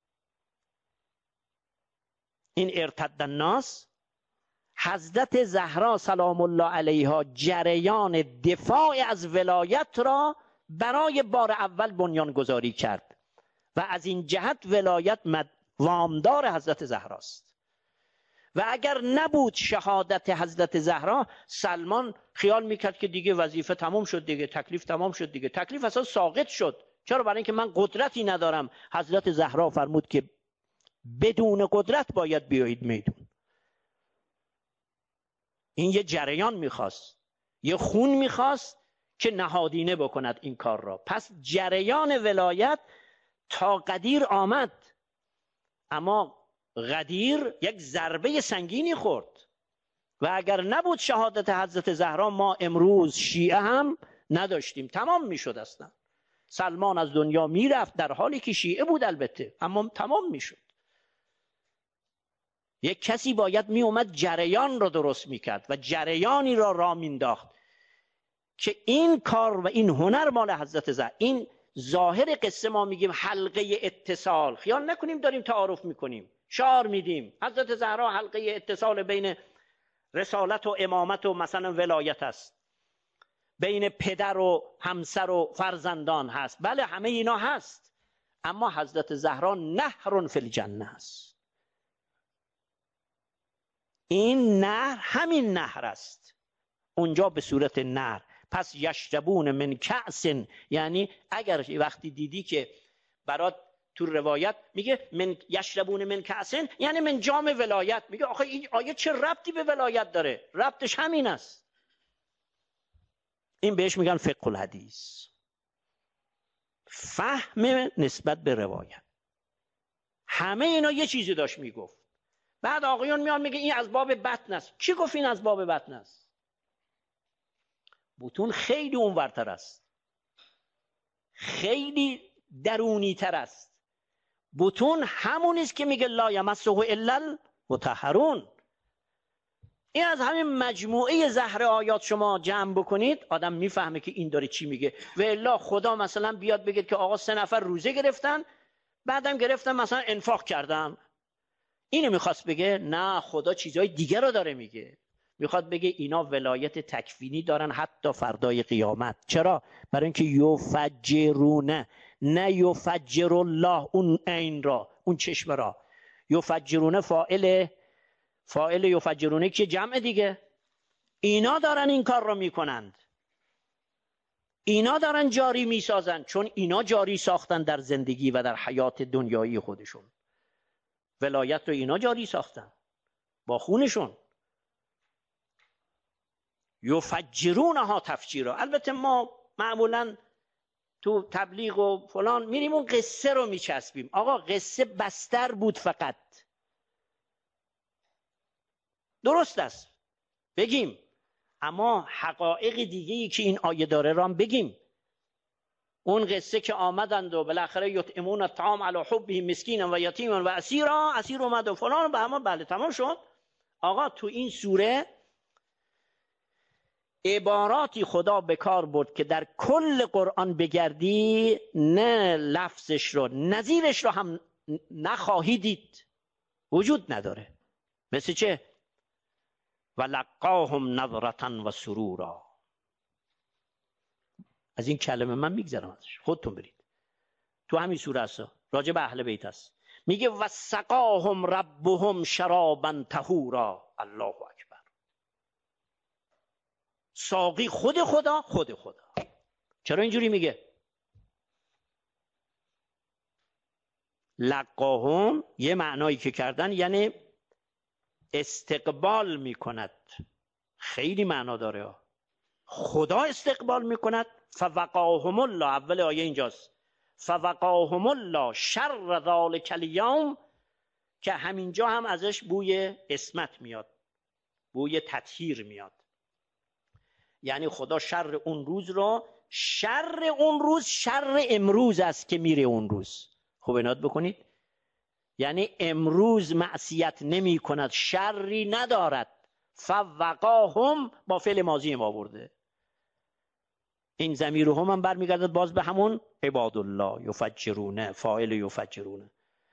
این ارتد الناس. حضرت زهرا سلام الله علیها جریان دفاع از ولایت را برای بار اول بنیان گذاری کرد و از این جهت ولایت وامدار حضرت زهراست. و اگر نبود شهادت حضرت زهرا، سلمان خیال میکرد که دیگه وظیفه تمام شد دیگه، تکلیف تمام شد دیگه، تکلیف اصلا ساقط شد. چرا؟ برای اینکه من قدرتی ندارم. حضرت زهرا فرمود که بدون قدرت باید بیایید میدون. این یه جریان میخواست، یه خون میخواست که نهادینه بکند این کار را. پس جریان ولایت تا قدیر آمد، اما قدیر یک ضربه سنگینی خورد و اگر نبود شهادت حضرت زهرا ما امروز شیعه هم نداشتیم، تمام میشد. اصلا سلمان از دنیا میرفت در حالی که شیعه بود البته، اما تمام میشد. یک کسی باید میومد جریان را درست میکرد و جریانی را مینداخت که این کار و این هنر مال حضرت زهرا. این ظاهر قصه ما میگیم حلقه اتصال، خیال نکنیم داریم تعارف میکنیم، شعار میدیم. حضرت زهرا حلقه اتصال بین رسالت و امامت و مثلا ولایت است، بین پدر و همسر و فرزندان هست. بله همه اینا هست، اما حضرت زهرا نهر فی الجنه است. این نهر همین نهر است اونجا به صورت نهر. پس یشربون من کأس، یعنی اگر وقتی دیدی که برات تو روایت میگه من یشربون من کأس، یعنی من جام ولایت، میگه آخه این آیه چه ربطی به ولایت داره؟ ربطش همین است. این بهش میگن فقه الحدیث، فهم نسبت به روایت. همه اینا یه چیزی داشت میگفت. بعد آقایون میان میگه این از باب بطن است. کی گفت این از باب بطن است؟ بطون خیلی اونورتر است، خیلی درونی تر است. بطون همون است که میگه لا یمسه الا المطهرون. این از همین مجموعه زهر آیات شما جمع بکنید، آدم میفهمه که این داره چی میگه. و الا خدا مثلا بیاد بگه که آقا 3 نفر روزه گرفتن، بعدم گرفتن مثلا انفاق کردن، اینو میخواست بگه؟ نه، خدا چیزهای دیگه رو داره میگه. میخواد بگه اینا ولایت تکوینی دارن حتی فردای قیامت. چرا؟ برای اینکه یفجرونه، نه یفجر الله اون عین را، اون چشم را. یفجرونه فاعل یفجرونه که جمع دیگه. اینا دارن این کار رو میکنند، اینا دارن جاری میسازن، چون اینا جاری ساختن در زندگی و در حیات دنیایی خودشون. ولایت رو اینا جاری ساختن با خونشون. یفجرونها تفجیرا. البته ما معمولا تو تبلیغ و فلان میریم اون قصه رو میچسبیم. آقا قصه بستر بود فقط، درست است بگیم، اما حقایق دیگه‌ای که این آیه داره رو هم بگیم. اون قصه که آمدند و بالاخره یطعمون الطعام علی حبه مسکینا و یتیما و اسیرا، اسیر اومد و فلان به همه، بله تمام شد. آقا تو این سوره عباراتی خدا به کار برد که در کل قرآن بگردی نه لفظش رو نظیرش رو هم نخواهی دید، وجود نداره. مثل چه؟ ولقاهم نظرة و سرورا. از این کلمه من میگذرم ازش، خودتون برید تو همین سوره است، راجع به اهل بیت است. میگه وسقاهم ربهم شرابا طهورا. الله اکبر. ساقی خود خدا، خود خدا. چرا اینجوری میگه؟ لقاهم یه معنایی که کردن یعنی استقبال میکند، خیلی معنا داره. خدا استقبال میکند. فوقاهم الله، اول آیه اینجاست، فوقاهم الله شر ذلک الیوم، که همینجا هم ازش بوی اسمت میاد، بوی تطهیر میاد. یعنی خدا شر اون روز رو، شر اون روز شر امروز است که میره اون روز. خوب عنایت بکنید، یعنی امروز معصیت نمی کند، شری ندارد. فوقاهم با فعل ماضی ما برده، این ضمیر هم برمیگردد باز به همون عباد الله یفجرونه، فاعل یفجرونه.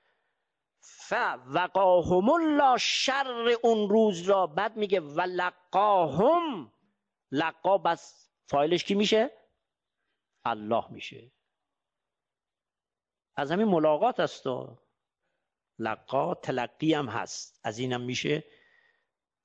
فوقاهم الله شر اون روز را. بعد میگه ولقاهم، لقا بس فاعلش کی میشه؟ الله میشه. از همین ملاقات است و لقا تلقی هم هست، از اینم میشه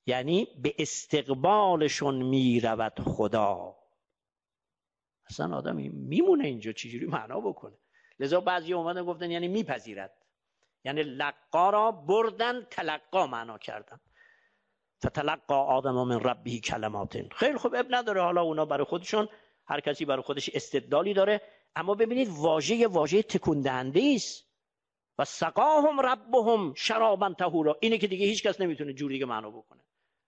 یعنی به استقبالشون میرود خدا. اصلا آدم میمونه اینجا چجوری معنا بکنه. لذا بعضی اومدن گفتن یعنی میپذیرد، یعنی لقا را بردن تلقا معنا کردن. فتلقا آدم من ربه کلمات. خیلی خوب، اب نداره، حالا اونا برای خودشون، هر کسی برای خودش استدلالی داره، اما ببینید واژه تکون دهنده است. و سقاهم ربهم شرابا طهورا، اینه که دیگه هیچ کس نمیتونه جور دیگه معنا بکنه.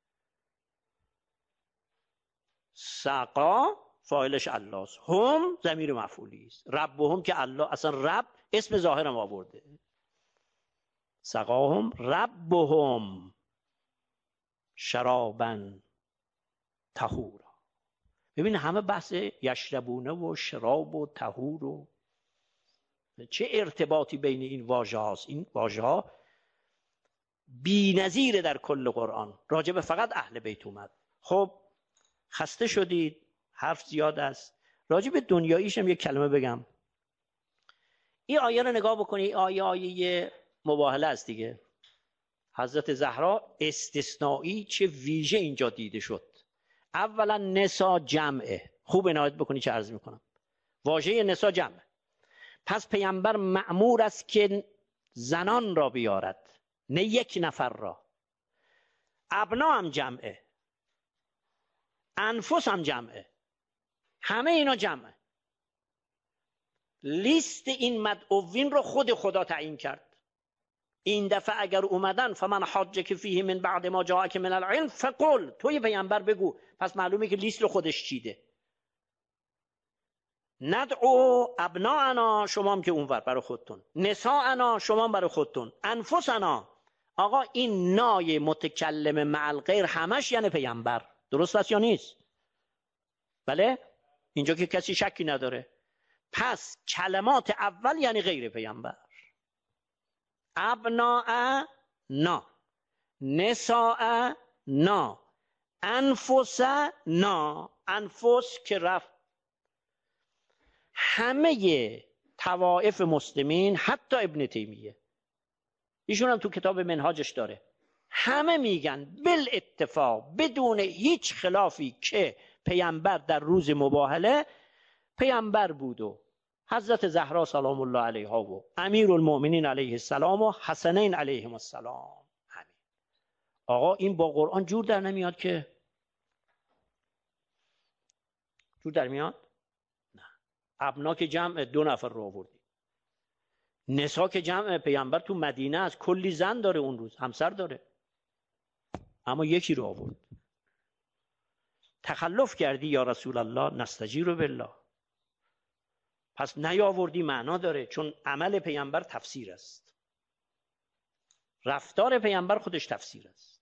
سقا فاعلش الله است، هم ضمیر مفعولی است، ربهم که الله، اصلا رب اسم ظاهرم آورده. سقاهم ربهم شرابا طهورا. ببین همه بحث یشربونه و شراب و طهور و چه ارتباطی بین این واژه هاست. این واژه ها بی‌نظیره در کل قرآن، راجع به فقط اهل بیت اومد. خب خسته شدید، حرف زیاد است. راجع به دنیاییش هم یک کلمه بگم. این آیه رو نگاه بکنی، آیه مباهله است دیگه. حضرت زهرا استثنایی چه ویژه اینجا دیده شد. اولا نسا جمعه، خوب عنایت بکنی چه عرض میکنم. واژه نسا جمعه، پس پیامبر مأمور است که زنان را بیارد، نه یک نفر را. ابنا هم جمعه، انفس هم جمعه، همه اینا جمعه. لیست این مدعوین رو خود خدا تعیین کرد. این دفعه اگر اومدن فمن حاجک فیه من بعد ما جاءک من العلم فقل، توی پیامبر بگو. پس معلومه که لیست رو خودش چیده. ندعو ابناءنا، شما هم که اونور برای خودتون، نساءنا شما هم برای خودتون، انفسنا. آقا این نای متکلم مع الغیر همش یعنی پیامبر. درست است یا نیست؟ بله، اینجا که کسی شکی نداره. پس کلمات اول یعنی غیر پیامبر. ابناء نا، نساء نا، انفس نا. انفس که رفت همه طوائف مسلمین، حتی ابن تیمیه، ایشون هم تو کتاب منهاجش داره، همه میگن بالاتفاق بدون هیچ خلافی که پیامبر در روز مباهله پیامبر بود و حضرت زهرا سلام الله علیها و امیرالمؤمنین علیه السلام و حسنین علیهم السلام. همین. آقا این با قرآن جور در نمیاد که؟ جور در میاد؟ نه. ابنا که جمع 2 نفر رو آوردی. نسا که جمع پیامبر تو مدینه از کلی زن داره، اون روز همسر داره، اما یکی رو آورد. تخلف کردی یا رسول الله، نستجیر بالله. پس نیاوردی معنا داره، چون عمل پیامبر تفسیر است، رفتار پیامبر خودش تفسیر است.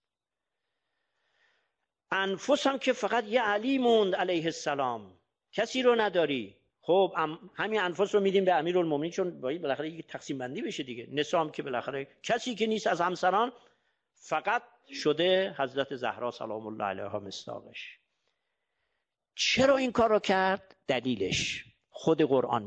انفس هم که فقط یه علی موند علیه السلام، کسی رو نداری. خب همین انفس رو میدیم به امیرالمومنین، چون بالاخره یک تقسیم بندی بشه دیگه. نسا هم که بالاخره کسی که نیست از همسران، فقط شده حضرت زهرا سلام الله علیها مصداقش. چرا این کار رو کرد؟ دلیلش خود قرآن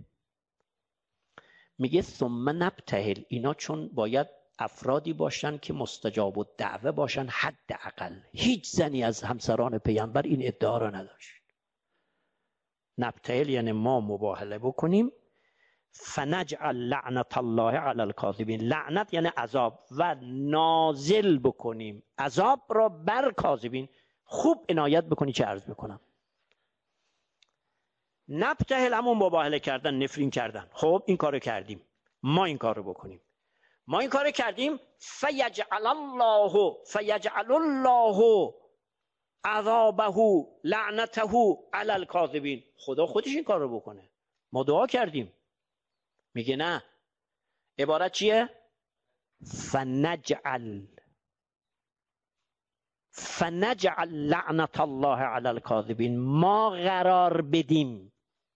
میگه ثم نبتهل. اینا چون باید افرادی باشن که مستجاب الدعوه باشن، حداقل هیچ زنی از همسران پیامبر این ادعا رو نداشت. نبتهل یعنی ما مباهله بکنیم. فنجعل لعنت الله علی الکاذبین، لعنت یعنی عذاب، و نازل بکنیم عذاب را بر کاذبین. خوب عنایت بکنی چه عرض میکنم. نبتهل همون مباهله کردن، نفرین کردن. خب این کارو کردیم، ما این کارو بکنیم، ما این کارو کردیم. فیجعل الله عذابه لعنته علی الکاذبین. خدا خودش این کارو بکنه، ما دعا کردیم. میگه نه، عبارت چیه؟ فنجعل لعنت الله علی الکاذبین. ما قرار بدیم،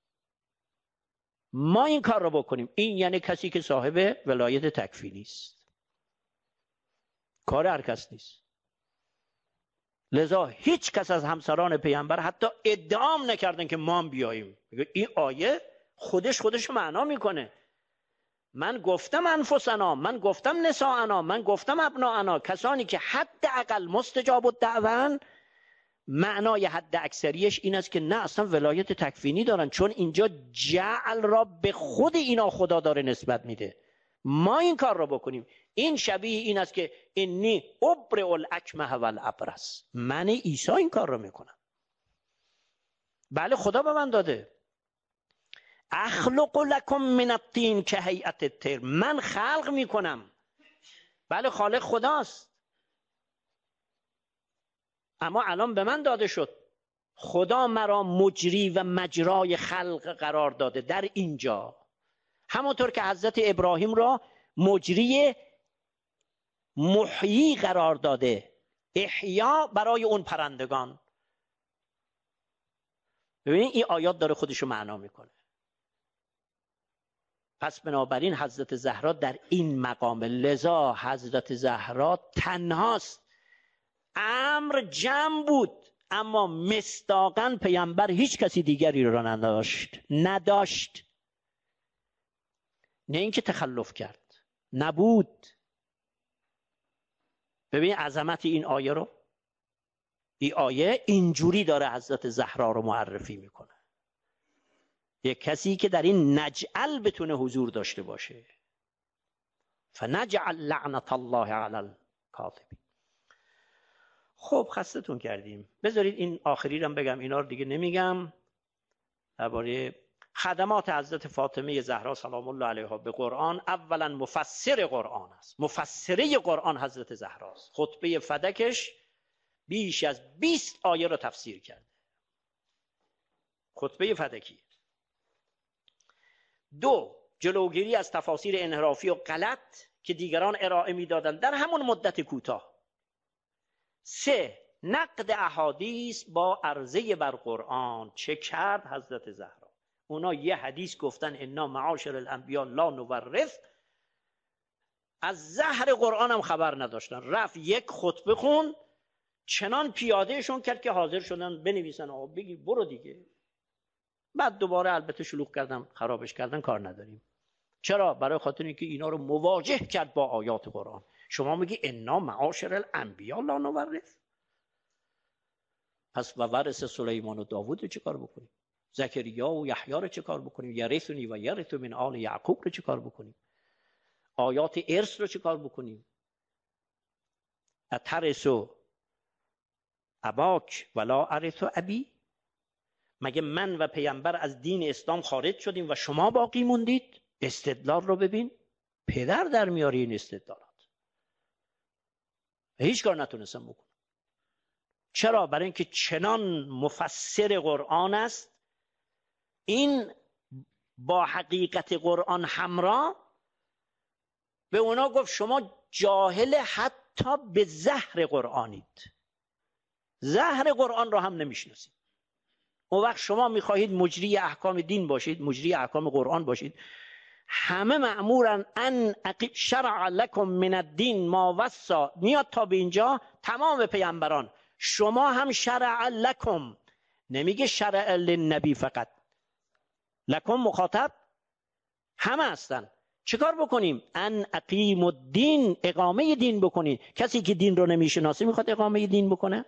ما این کار رو بکنیم. این یعنی کسی که صاحب ولایت تکفیری است، کار هر کس نیست. لذا هیچ کس از همسران پیامبر حتی ادعام نکردن که ما هم بیاییم. این آیه خودش معنا میکنه. من گفتم انفسنا، من گفتم نساءنا، من گفتم ابناءنا. کسانی که حداقل مستجاب الدعوان، معنای حد اکثریش این است که نه اصلا ولایت تکوینی دارن، چون اینجا جعل را به خود اینا خدا داره نسبت میده. ما این کار را بکنیم. این شبیه این است که انی ابرئ الاکمه والابرص، من عیسی این کار را میکنم. بله خدا به من داده. اخلق لکم من الطین که هیئت الطیر، من خلق میکنم. بله خالق خداست، اما الان به من داده شد. خدا مرا مجری و مجرای خلق قرار داده در اینجا، همونطور که حضرت ابراهیم را مجری محیی قرار داده، احیا برای اون پرندگان. ببینید این آیات داره خودشو معنا میکنه. پس بنابراین حضرت زهرا در این مقام، لذا حضرت زهرا تنهاست. امر جمع بود، اما مصداقاً پیامبر هیچ کسی دیگری را نداشت. نه اینکه تخلف کرد، نبود. ببین عظمت این آیه رو. این آیه اینجوری داره حضرت زهرا رو معرفی میکنه، یک کسی که در این نجعل بتونه حضور داشته باشه. فنجعل لعنت الله علی الکاذبین. خب خستتون کردیم، بذارید این آخری رو بگم، اینا رو دیگه نمیگم. درباره خدمات حضرت فاطمه زهرا سلام الله علیها به قرآن، اولا مفسر قرآن است. مفسره قرآن حضرت زهراست. خطبه فدکش بیش از 20 آیه رو تفسیر کرده. خطبه فدکی. 2 جلوگیری از تفاسیر انحرافی و غلط که دیگران ارائه میدادند در همون مدت کوتاه. 3 نقد احادیث با عرضه بر قرآن. چه کرد حضرت زهرا؟ اونا یه حدیث گفتن انا معاشر الانبیاء لا نورث، از زهر قرآن هم خبر نداشتن. رفت یک خطبه خون، چنان پیادهشون کرد که حاضر شدن بنویسن آقا بگی برو دیگه. بعد دوباره البته شلوغ کردن، خرابش کردن، کار نداریم. چرا؟ برای خاطر اینکه اینا رو مواجه کرد با آیات قرآن. شما میگی انا معاشر الانبیاء لا نورث، پس و ورث سلیمان و داوود رو چه کار بکنیم؟ زکریا و یحیی رو چه کار بکنیم؟ یرثنی و یرث من آل یعقوب رو چه کار بکنیم؟ آیات ارث رو چه کار بکنیم؟ اترث اباک ولا ارث ابی، مگه من و پیامبر از دین اسلام خارج شدیم و شما باقی موندید؟ استدلال رو ببین، پدر در میاری این استدلالات. هیچ کار نتونستم بکنم. چرا؟ برای اینکه چنان مفسر قرآن است، این با حقیقت قرآن همراه به اونا گفت شما جاهل حتی به زهر قرآنید، زهر قرآن را هم نمیشناسید. اون وقت شما میخواهید مجری احکام دین باشید، مجری احکام قرآن باشید. همه مأمورن ان شرع لکم من الدین ما وصا، میاد تا به اینجا تمام پیامبران. شما هم شرع لکم، نمیگه شرع للنبی فقط، لکم مخاطب همه هستن. چه کار بکنیم؟ ان اقیم الدین، اقامه دین بکنید. کسی که دین رو نمیشناسه میخواد اقامه دین بکنه؟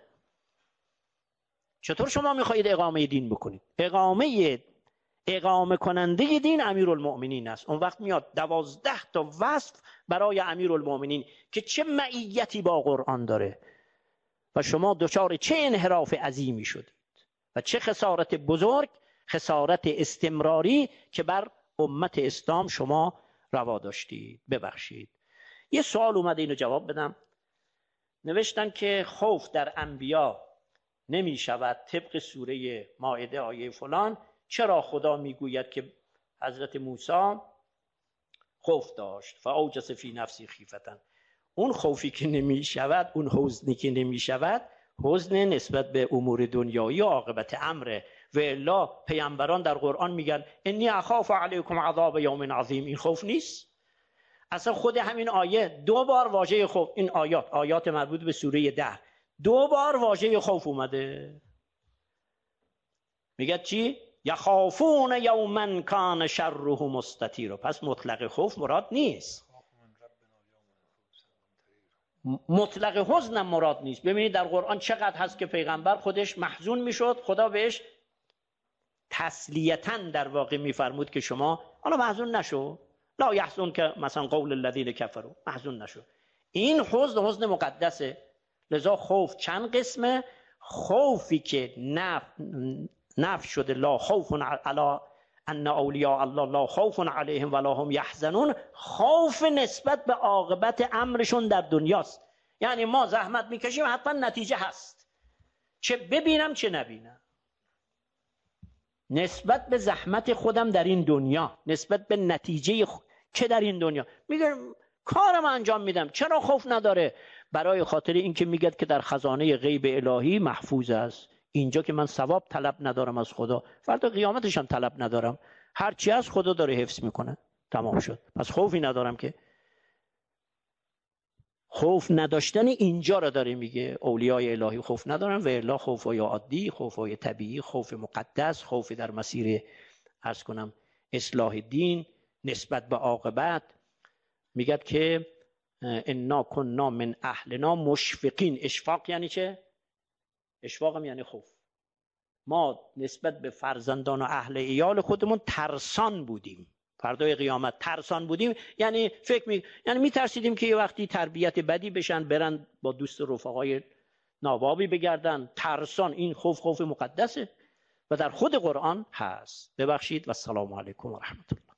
چطور شما میخواهید اقامه دین بکنید؟ اقامه کننده دین امیرالمؤمنین است. اون وقت میاد 12 تا وصف برای امیرالمؤمنین که چه معیتی با قرآن داره و شما دچار چه انحراف عظیمی شدید و چه خسارت بزرگ، خسارت استمراری که بر امت اسلام شما روا داشتید. ببخشید یه سوال اومده، اینو جواب بدم. نوشتن که خوف در انبیا نمی شود طبق سوره مائده آیه فلان، چرا خدا میگوید که حضرت موسی خوف داشت فاوجس فی نفسی خیفتن؟ اون خوفی که نمی شود، اون حزنی که نمی شود، حزن نسبت به امور دنیایی و عاقبت امره. و الا پیامبران در قرآن میگن انی اخاف علیکم عذاب یوم عظیم. این خوف نیست. اصلا خود همین آیه 2 بار واژه خوف، این آیات مربوط به سوره 10 2 بار واژه خوف اومده. میگه چی؟ یخافون یوما کان شره مستطیرا. پس مطلق خوف مراد نیست، مطلق حزن هم مراد نیست. ببینید در قرآن چقدر هست که پیغمبر خودش محزون میشد، خدا بهش تسلیتاً در واقع میفرمود که شما حالا محزون نشو، لا یحزن که مثلا قول الذین کفروا، محزون نشو. این حزن مقدسه. لذا خوف چند قسمه. خوفی که نفی شده لا خوف علی ان اولیاء الله لا خوف علیهم ولا هم یحزنون، خوف نسبت به عاقبت امرشون در دنیاست. یعنی ما زحمت میکشیم حتما نتیجه هست، چه ببینم چه نبینم. نسبت به زحمت خودم در این دنیا، نسبت به نتیجه که در این دنیا میگم کارم انجام میدم، چرا خوف نداره؟ برای خاطر اینکه میگه که در خزانه غیب الهی محفوظ است. اینجا که من ثواب طلب ندارم از خدا، فردا قیامتش هم طلب ندارم، هر چی از خدا داره حفظ میکنه، تمام شد. پس خوفی ندارم. که خوف نداشتن اینجا را داره میگه اولیای الهی خوف ندارن، و الا خوفای عادی، خوفای طبیعی، خوف مقدس، خوف در مسیر عرض کنم اصلاح دین، نسبت به عاقبت. میگه که انا کنا من اهلنا مشفقین. اشفاق یعنی چه؟ اشفاق هم یعنی خوف. ما نسبت به فرزندان و اهل ایال خودمون ترسان بودیم، فردای قیامت ترسان بودیم. یعنی یعنی میترسیدیم که یه وقتی تربیت بدی بشن، برن با دوست رفقای نابابی بگردن. ترسان. این خوف مقدسه و در خود قرآن هست. ببخشید و السلام علیکم و رحمت الله.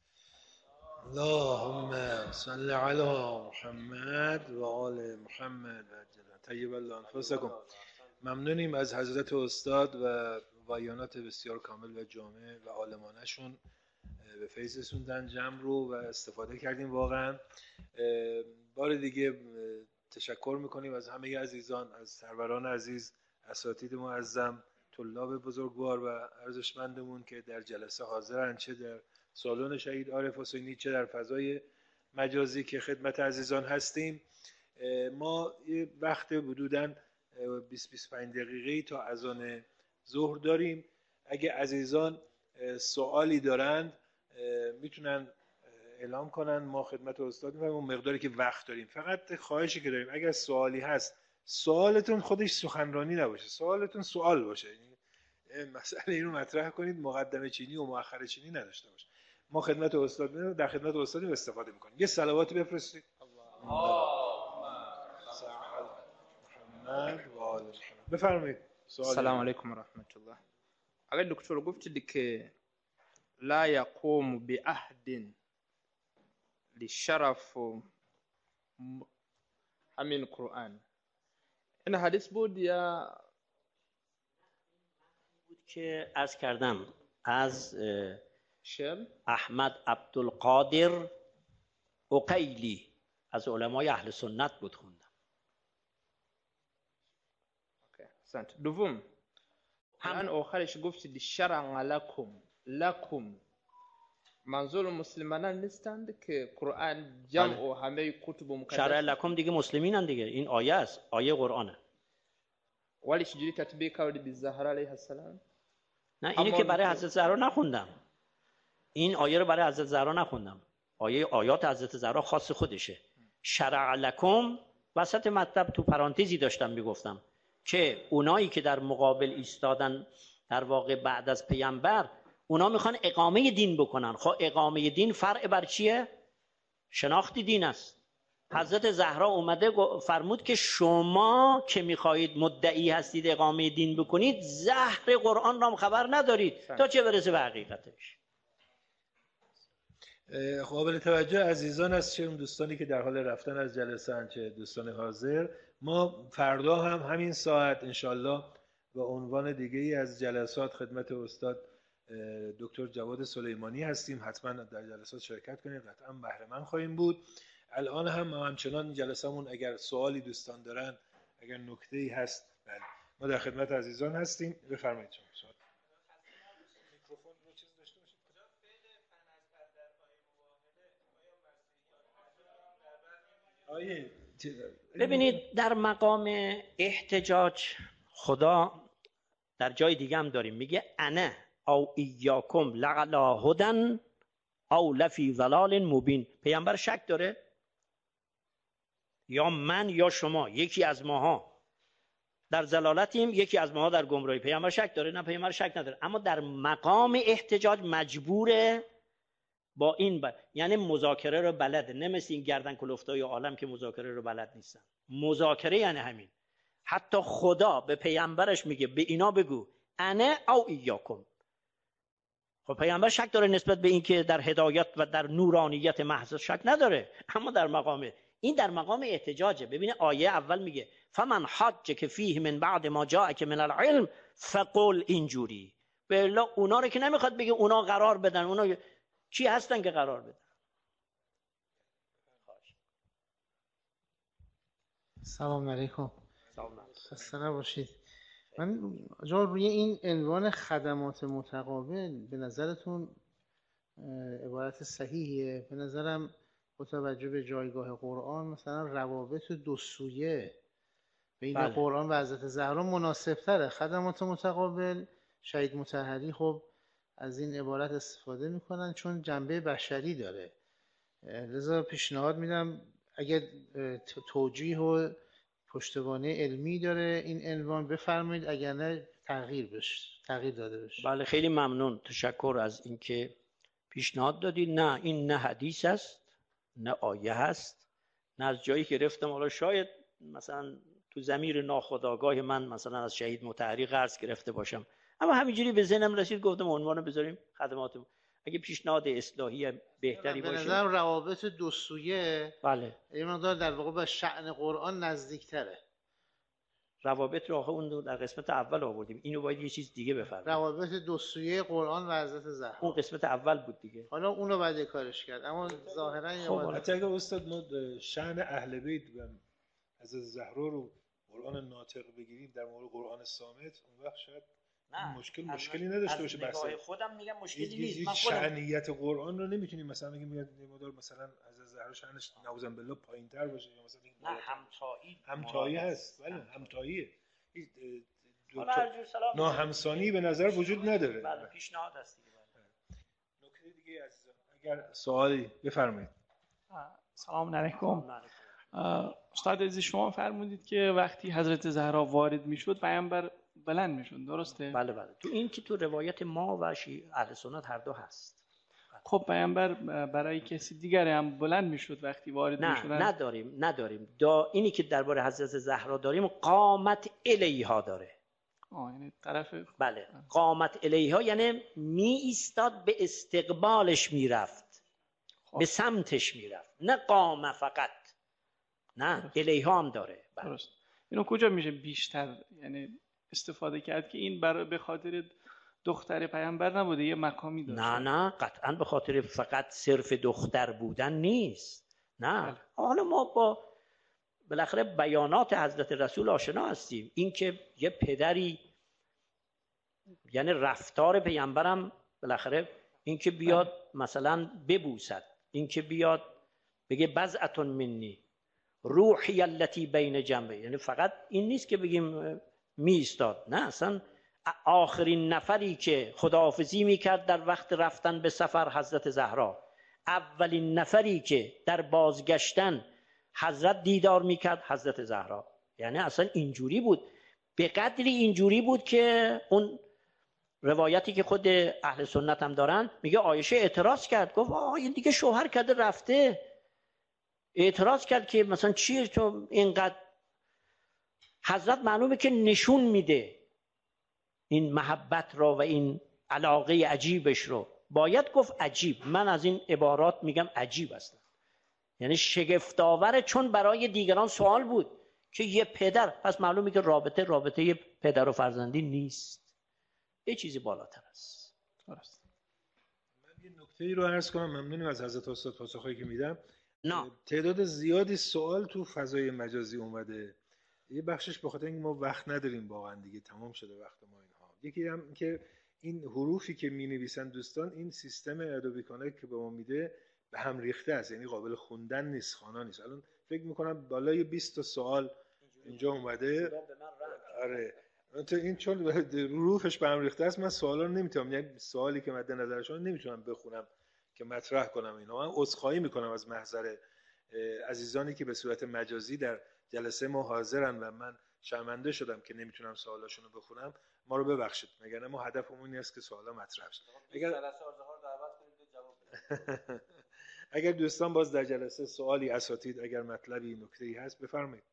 اللهم صل علی محمد و آل محمد و طیب الله انفسکم. ممنونیم از حضرت استاد و بیانات بسیار کامل و جامع و عالمانه‌شون. به فیض رسوندن جمع رو و استفاده کردیم واقعا. بار دیگه تشکر میکنیم از همه عزیزان، از سروران عزیز، اساتید معظم، طلاب بزرگوار و ارزشمندمون که در جلسه حاضرن، چه در سالن شهید عارف حسینی چه در فضای مجازی که خدمت عزیزان هستیم. ما یه وقت حدوداً 20-25 دقیقه‌ای تا اذان ظهر داریم. اگه عزیزان سوالی دارند میتونن اعلام کنن، ما خدمت استاد می‌فرماییم اون مقداری که وقت داریم. فقط خواهشی که داریم اگر سوالی هست، سوالتون خودش سخنرانی نباشه، سوالتون سوال باشه. یعنی مسئله اینو مطرح کنید، مقدمه چینی و مؤخر چینی نداشته باشه. ما خدمت استاد در خدمت استاد استفاده می‌کنیم. یه صلواتی بفرستید. بفرمایید. السلام علیکم و رحمت الله. آقای دکتر گفتید که لا يقوم بعهد لشرف همین قرآن، این حدیث بود یا بود که عرض کردم از شعر احمد عبدالقادر عقیلی از علمای اهل سنت بود، خوندم. دوم الان آخرش گفتید شرع لکم منظور مسلمانان نیستند که قرآن جمع و همه کتب مقدس؟ شرع لکم دیگه مسلمینن دیگه، این آیه است، آیه قرآنه. ولی چجوری تطبیق کردی به زهرا علیه السلام؟ نه اینو که برای حضرت زهرا نخوندم، این آیه رو برای حضرت زهرا نخوندم. آیات حضرت زهرا خاص خودشه. شرع لکم وسط مطلب تو پرانتزی داشتم میگفتم که اونایی که در مقابل ایستادن در واقع بعد از پیامبر، اونا میخوان اقامه دین بکنن. خب اقامه دین فرع بر چیه؟ شناخت دین است. حضرت زهرا اومده فرمود که شما که میخواهید مدعی هستید اقامه دین بکنید، زهر قرآن را خبر ندارید تا چه برسه به حقیقتش. قابل توجه عزیزان است، چه اون دوستانی که در حال رفتن از جلسه هستند چه دوستان حاضر. ما فردا هم همین ساعت انشالله به عنوان دیگه‌ای از جلسات خدمت استاد دکتر جواد سلیمانی هستیم. حتما در جلسات شرکت کنید، قطعا بهره مند خواهیم بود. الان هم همچنان جلسمون اگر سوالی دوستان دارن، اگر نکته‌ای هست، بله ما در خدمت عزیزان هستیم. بفرمایید شما سوال. میکروفون رو چیز داشته باشید. ببینید در مقام احتجاج خدا در جای دیگه هم داریم، میگه انا او ایاکم لعلی هدی او لفی ضلال مبین. پیامبر شک داره؟ یا من یا شما، یکی از ماها در ضلالتیم، یکی از ماها در گمراهی. پیامبر شک داره؟ نه، پیامبر شک نداره. اما در مقام احتجاج مجبوره با این یعنی مذاکره رو بلده، نه مثل این گردن کلفتای عالم که مذاکره رو بلد نیستن. مذاکره یعنی همین. حتی خدا به پیامبرش میگه به اینا بگو انا او ایاکم. خب پیامبر شک داره نسبت به این که در هدایت و در نورانیت محض شک نداره، اما در مقام این در مقام احتجاجه. ببینه آیه اول میگه فمن حجک فیه من بعد ما جاءک من العلم فقل، اینجوری به الا اونا رو که نمیخواد بگه اونا قرار بدن. اونا کی هستن که قرار بدن؟ سلام علیکم. سلام. خسته نباشید. من روی این عنوان خدمات متقابل به نظرتون عبارت صحیحیه؟ به نظرم با توجه به جایگاه قرآن مثلا روابط دو سویه بین بله. قرآن و حضرت زهرا مناسب تره. خدمات متقابل شهید مطهری خب از این عبارت استفاده میکنن چون جنبه بشری داره، لذا پیشنهاد میدم اگر توجیه و پشتوانه علمی داره این عنوان بفرمایید، اگر نه تغییر داده بشه. بله خیلی ممنون، تشکر از اینکه پیشنهاد دادید. نه این نه حدیث است نه آیه هست نه از جایی که گرفتم. حالا شاید مثلا تو ضمیر ناخودآگاه من مثلا از شهید مطهری قرض گرفته باشم، اما همینجوری به ذهنم رسید گفتم عنوانو بذاریم خدمات. اگه پیشنهاد اصلاحی بهتری باشه. به نظرم روابط دو سویه بله یه مقدار در واقع به شأن قرآن نزدیکتره. روابط رو اون در قسمت اول آوردیم، اینو باید یه چیز دیگه بفرمایید. روابط دو سویه قرآن و حضرت زهرا اون قسمت اول بود دیگه. حالا اونو بعد کارش کرد، اما ظاهرا حتی اگه استاد ما شأن اهل بیت از زهرا رو قرآن ناطق بگیریم در مورد قرآن صامت، اون وقت شاید مشکلی نداشته باشه. بحث خودم میگم مشکلی نیست. من شأنیت قرآن رو نمیتونیم مثلا بگیم مدار مثلا از زهرا شأنش نعوذ بالله پایین‌تر باشه یا مثلا نه همتایی هست. بله همتاییه. نه همسانی به نظر وجود نداره. بله پیشنهاد هست دیگه. نکته دیگه عزیزان اگر سوالی بفرمایید. سلام علیکم. استاد عزیز شما فرمودید که وقتی حضرت زهرا وارد میشد پیامبر بلند میشد، درسته؟ بله بله. تو این که تو روایت ما و اهل سنت هر دو هست. خب پیامبر برای کسی دیگری هم بلند میشد وقتی وارد میشدن؟ نداریم. اینی که درباره حضرت زهرا داریم قامت الیها داره. یعنی طرف بله قامت الیها یعنی می ایستاد به استقبالش میرفت، به سمتش میرفت، نه قام فقط، نه الیها هم داره. درست. اینو کجا میشه بیشتر یعنی استفاده کرد که این به خاطر دختر پیامبر نبوده، یه مقامی داشته؟ نه قطعا به خاطر فقط صرف دختر بودن نیست. نه بله. حالا ما با بالاخره بیانات حضرت رسول آشنا هستیم. این که یه پدری یعنی رفتار پیامبرم بالاخره این که بیاد مثلا ببوسد، این که بیاد بگه بضعة منی روحی التي بین جنبه، یعنی فقط این نیست که بگیم می ایستاد، نه اصلا آخرین نفری که خداحافظی میکرد در وقت رفتن به سفر حضرت زهرا، اولین نفری که در بازگشتن حضرت دیدار میکرد حضرت زهرا. یعنی اصلا اینجوری بود، به قدری اینجوری بود که اون روایتی که خود اهل سنت هم دارن میگه عایشه اعتراض کرد، گفت این دیگه شوهر کرده رفته. اعتراض کرد که مثلا چیه تو اینقدر. حضرت معلومه که نشون میده این محبت رو و این علاقه عجیبش رو. باید گفت عجیب، من از این عبارات میگم عجیب است، یعنی شگفت‌آوره، چون برای دیگران سوال بود که یه پدر، پس معلومه که رابطه پدر و فرزندی نیست، یه چیزی بالاتر است. درست. من یه نکته‌ای رو عرض کنم، ممنونم از حضرت استاد پاسخی که میدم. نه تعداد زیادی سوال تو فضای مجازی اومده، یه بخشش به خاطر اینکه ما وقت نداریم واقعا دیگه، تمام شده وقت ما اینها. یکی هم که این حروفی که می‌نویسن دوستان، این سیستم ادوبی کانکت که به ما میده به هم ریخته است، یعنی قابل خوندن نیست، خوانا نیست. الان فکر می‌کنم بالای 20 تا سوال اینجا اومده. آره این چون روحش به هم ریخته است، من سوالا رو نمیتونم، یعنی سوالی که مد نظرشون نمیتونم بخونم که مطرح کنم. اینا من عذرخواهی میکنم از محضر عزیزانی که به صورت مجازی در جلسه ما حاضرن و من شرمنده شدم که نمیتونم سوالاشون رو بخونم. ما رو ببخشید، مگر ما هدفمون این است که سوالا مطرح شه. اگر دوستان باز در جلسه سوالی، اساتید اگر مطلبی نکته‌ای هست بفرمایید.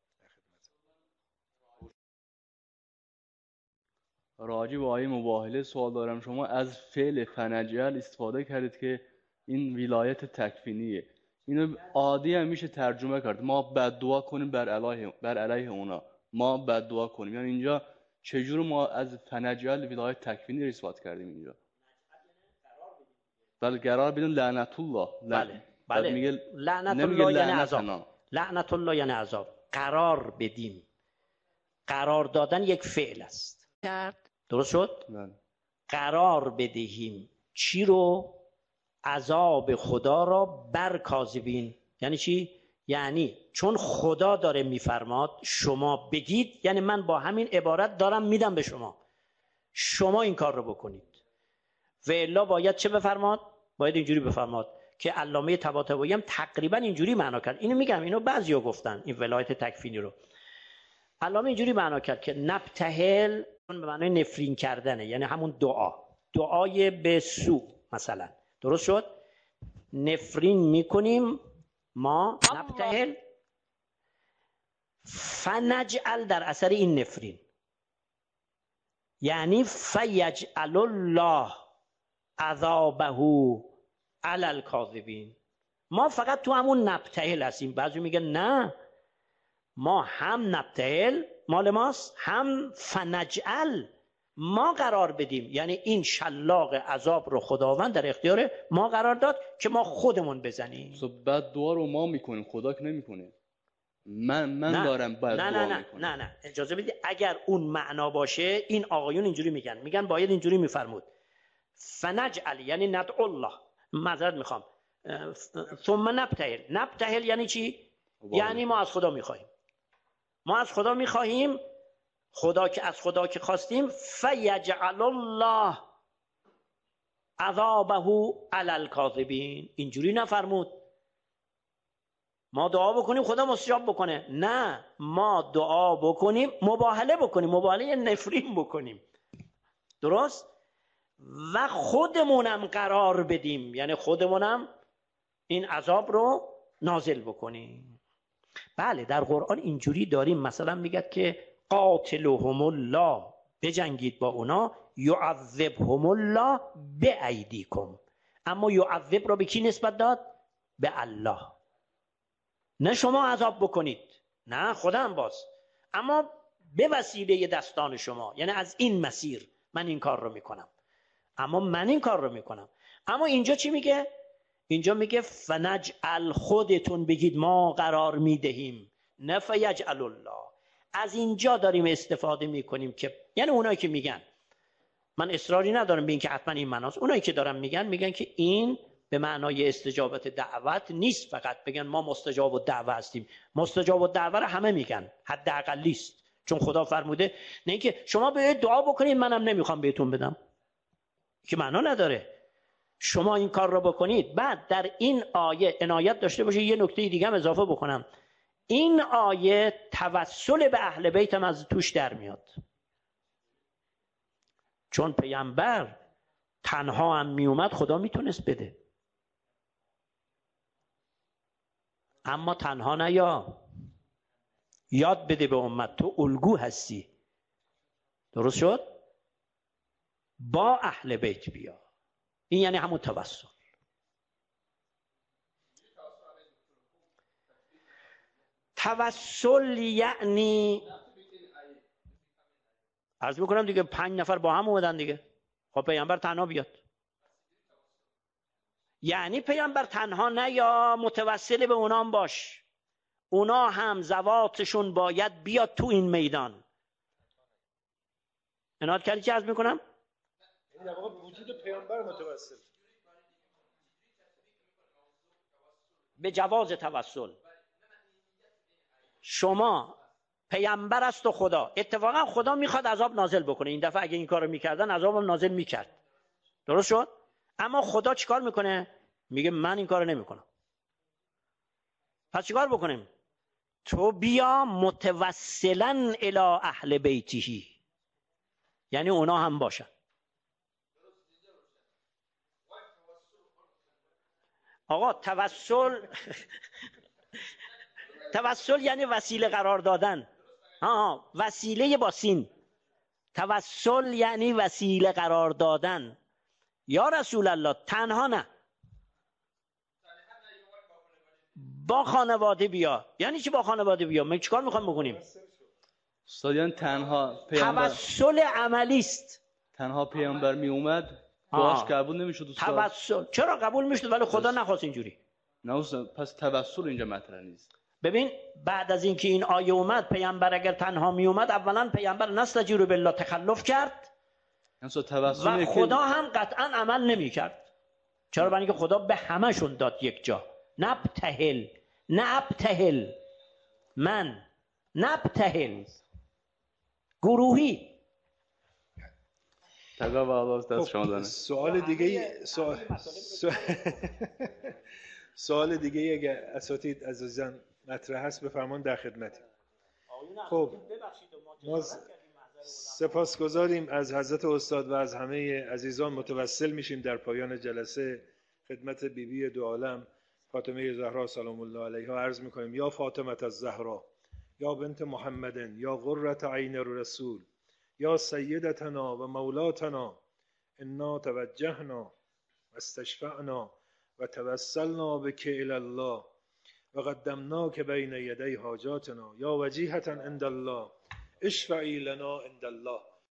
راجع به آیه مباهله سوال دارم. شما از فعل فنجعل استفاده کردید که این ولایت تکفینیه. اینو عادی هم میشه ترجمه کرد ما بددعا کنیم بر علیه اونا، ما بددعا کنیم. یعنی اینجا چجور ما از فنجعل ولایت تکفینی رو اثبات کردیم اینجا؟ بله قرار بدون لعنت الله. بله میگه لعنت الله یعنی عذاب. لعنت الله یعنی عذاب. قرار بدیم، قرار دادن یک فعل است. درست شد؟ بله. قرار بدهیم چی رو؟ عذاب خدا را بر کاذبین. یعنی چی؟ یعنی چون خدا داره میفرماد شما بگید، یعنی من با همین عبارت دارم میدم به شما این کار رو بکنید. و الا باید چه بفرماد؟ باید اینجوری بفرماد که علامه طباطبایی هم تقریبا اینجوری معنا کرد. اینو میگم، اینو بعضیا گفتن این ولایت تکفینی رو. علامه اینجوری معنا کرد که نبتهل به معنای نفرین کردنه، یعنی همون دعای به سو مثلا. درست شد؟ نفرین میکنیم ما، نبتهل فنجعل در اثر این نفرین، یعنی فیجعل الله عذابه علی الکاذبین. ما فقط تو همون نبتهل هستیم. بعضی میگن نه، ما هم نبتهل مال ماست، هم فنجعل ما قرار بدیم، یعنی این شلاق عذاب رو خداوند در اختیار ما قرار داد که ما خودمون بزنیم. بعد دعا رو ما میکنیم، خدا که نمیکنه. من دارم بعد دعا میکنم. نه اجازه بدید، اگر اون معنا باشه این آقایون اینجوری میگن باید اینجوری میفرمود فنجعل یعنی ندعو الله، معذرت میخوام، ثم نبتهل یعنی چی؟ یعنی ما از خدا میخواهیم، از خدا که خواستیم فیجعل الله عذابه علی الکاذبین. اینجوری نفرمود ما دعا بکنیم خدا مستجاب بکنه، نه، ما دعا بکنیم مباهله یعنی نفرین بکنیم. درست؟ و خودمونم قرار بدیم، یعنی خودمونم این عذاب رو نازل بکنیم. بله در قرآن اینجوری داریم، مثلا میگه که قاتلهم الله، بجنگید با اونا، یعذبهم الله بایدیکم. اما یعذب رو به کی نسبت داد؟ به الله. نه شما عذاب بکنید، نه خدا هم باز، اما به وسیله دستان شما، یعنی از این مسیر من این کار رو میکنم. اما اینجا چی میگه؟ اینجا میگه فنجعل، خودتون بگید ما قرار میدهیم، نه فیجعل الله. از اینجا داریم استفاده میکنیم که یعنی اونایی که میگن، من اصراری ندارم به این که حتما این معناست، اونایی که دارن میگن که این به معنای استجابت دعوت نیست، فقط بگن ما مستجاب الدعوه هستیم. مستجاب الدعوه رو همه میگن، حداقلی است، چون خدا فرموده نه اینکه شما به دعا بکنید منم نمیخوام بهتون بدم، که معنا نداره. شما این کار رو بکنید. بعد در این آیه عنایت داشته باشه، یه نکته دیگه هم اضافه بکنم، این آیه توسل به اهل بیت هم از توش در میاد، چون پیامبر تنها هم میومد خدا میتونست بده، اما تنها نیا، یاد بده به امت تو الگو هستی. درست شد؟ با اهل بیت بیا. این یعنی همون توسل. توسل یعنی عرض میکنم دیگه 5 نفر با هم اومدن دیگه، خب پیامبر تنها بیاد، یعنی پیامبر تنها نه، یا متوسل به اونام باش، اونا هم زواتشون باید بیاد تو این میدان. عنایت کردی چه عرض میکنم؟ این در واقع وجود پیامبر متوسل به جواز توسل. شما پیامبر است و خدا. اتفاقا خدا میخواد عذاب نازل بکنه. این دفعه اگه این کارو میکردن عذاب هم نازل میکرد. درست شد؟ اما خدا چیکار میکنه؟ میگه من این کارو نمیکنم. پس چیکار بکنیم؟ تو بیا متوسلا الی اهل بیته، یعنی اونا هم باشن. آقا توسل یعنی وسیله قرار دادن. وسیله با سین. توسل یعنی وسیله قرار دادن. یا رسول الله تنها نه، با خانواده بیا. یعنی چی با خانواده بیا؟ ما چیکار میخوایم بکنیم؟ استاد یعنی تنها پیامبر توسل عملی است. تنها پیامبر می اومد دعاش قبول نمیشد استاد. توسل چرا قبول میشد ولی خدا نخواست اینجوری؟ نه استاد، پس توسل اینجا مطرح نیست. ببین بعد از اینکه این آیه اومد، پیامبر اگر تنها می اومد، اولا پیامبر نستجیروا بالله تخلف کرد و خدا هم قطعا عمل نمی کرد. چرا؟ برای اینکه خدا به همشون داد یک جا. نبتهل، نبتهل، من نبتهل، گروهی. تقا و آواز دست شما دانه. سوال دیگه اگر اساتید عزیزان مطرح هست بفرمان، در خدمتیم. خب ما سپاسگزاریم از حضرت استاد و از همه عزیزان. متوسل میشیم در پایان جلسه خدمت بیبی دو عالم فاطمه زهرا سلام الله علیها عرض میکنیم: یا فاطمه الزهرا، یا بنت محمد، یا قرة عین الرسول، یا سیدتنا و مولاتنا، انا توجهنا و استشفعنا و توسلنا بک الی الله و قدمناک بین یدی حاجاتنا، یا وجیهة عند الله اشفعی لنا عند الله.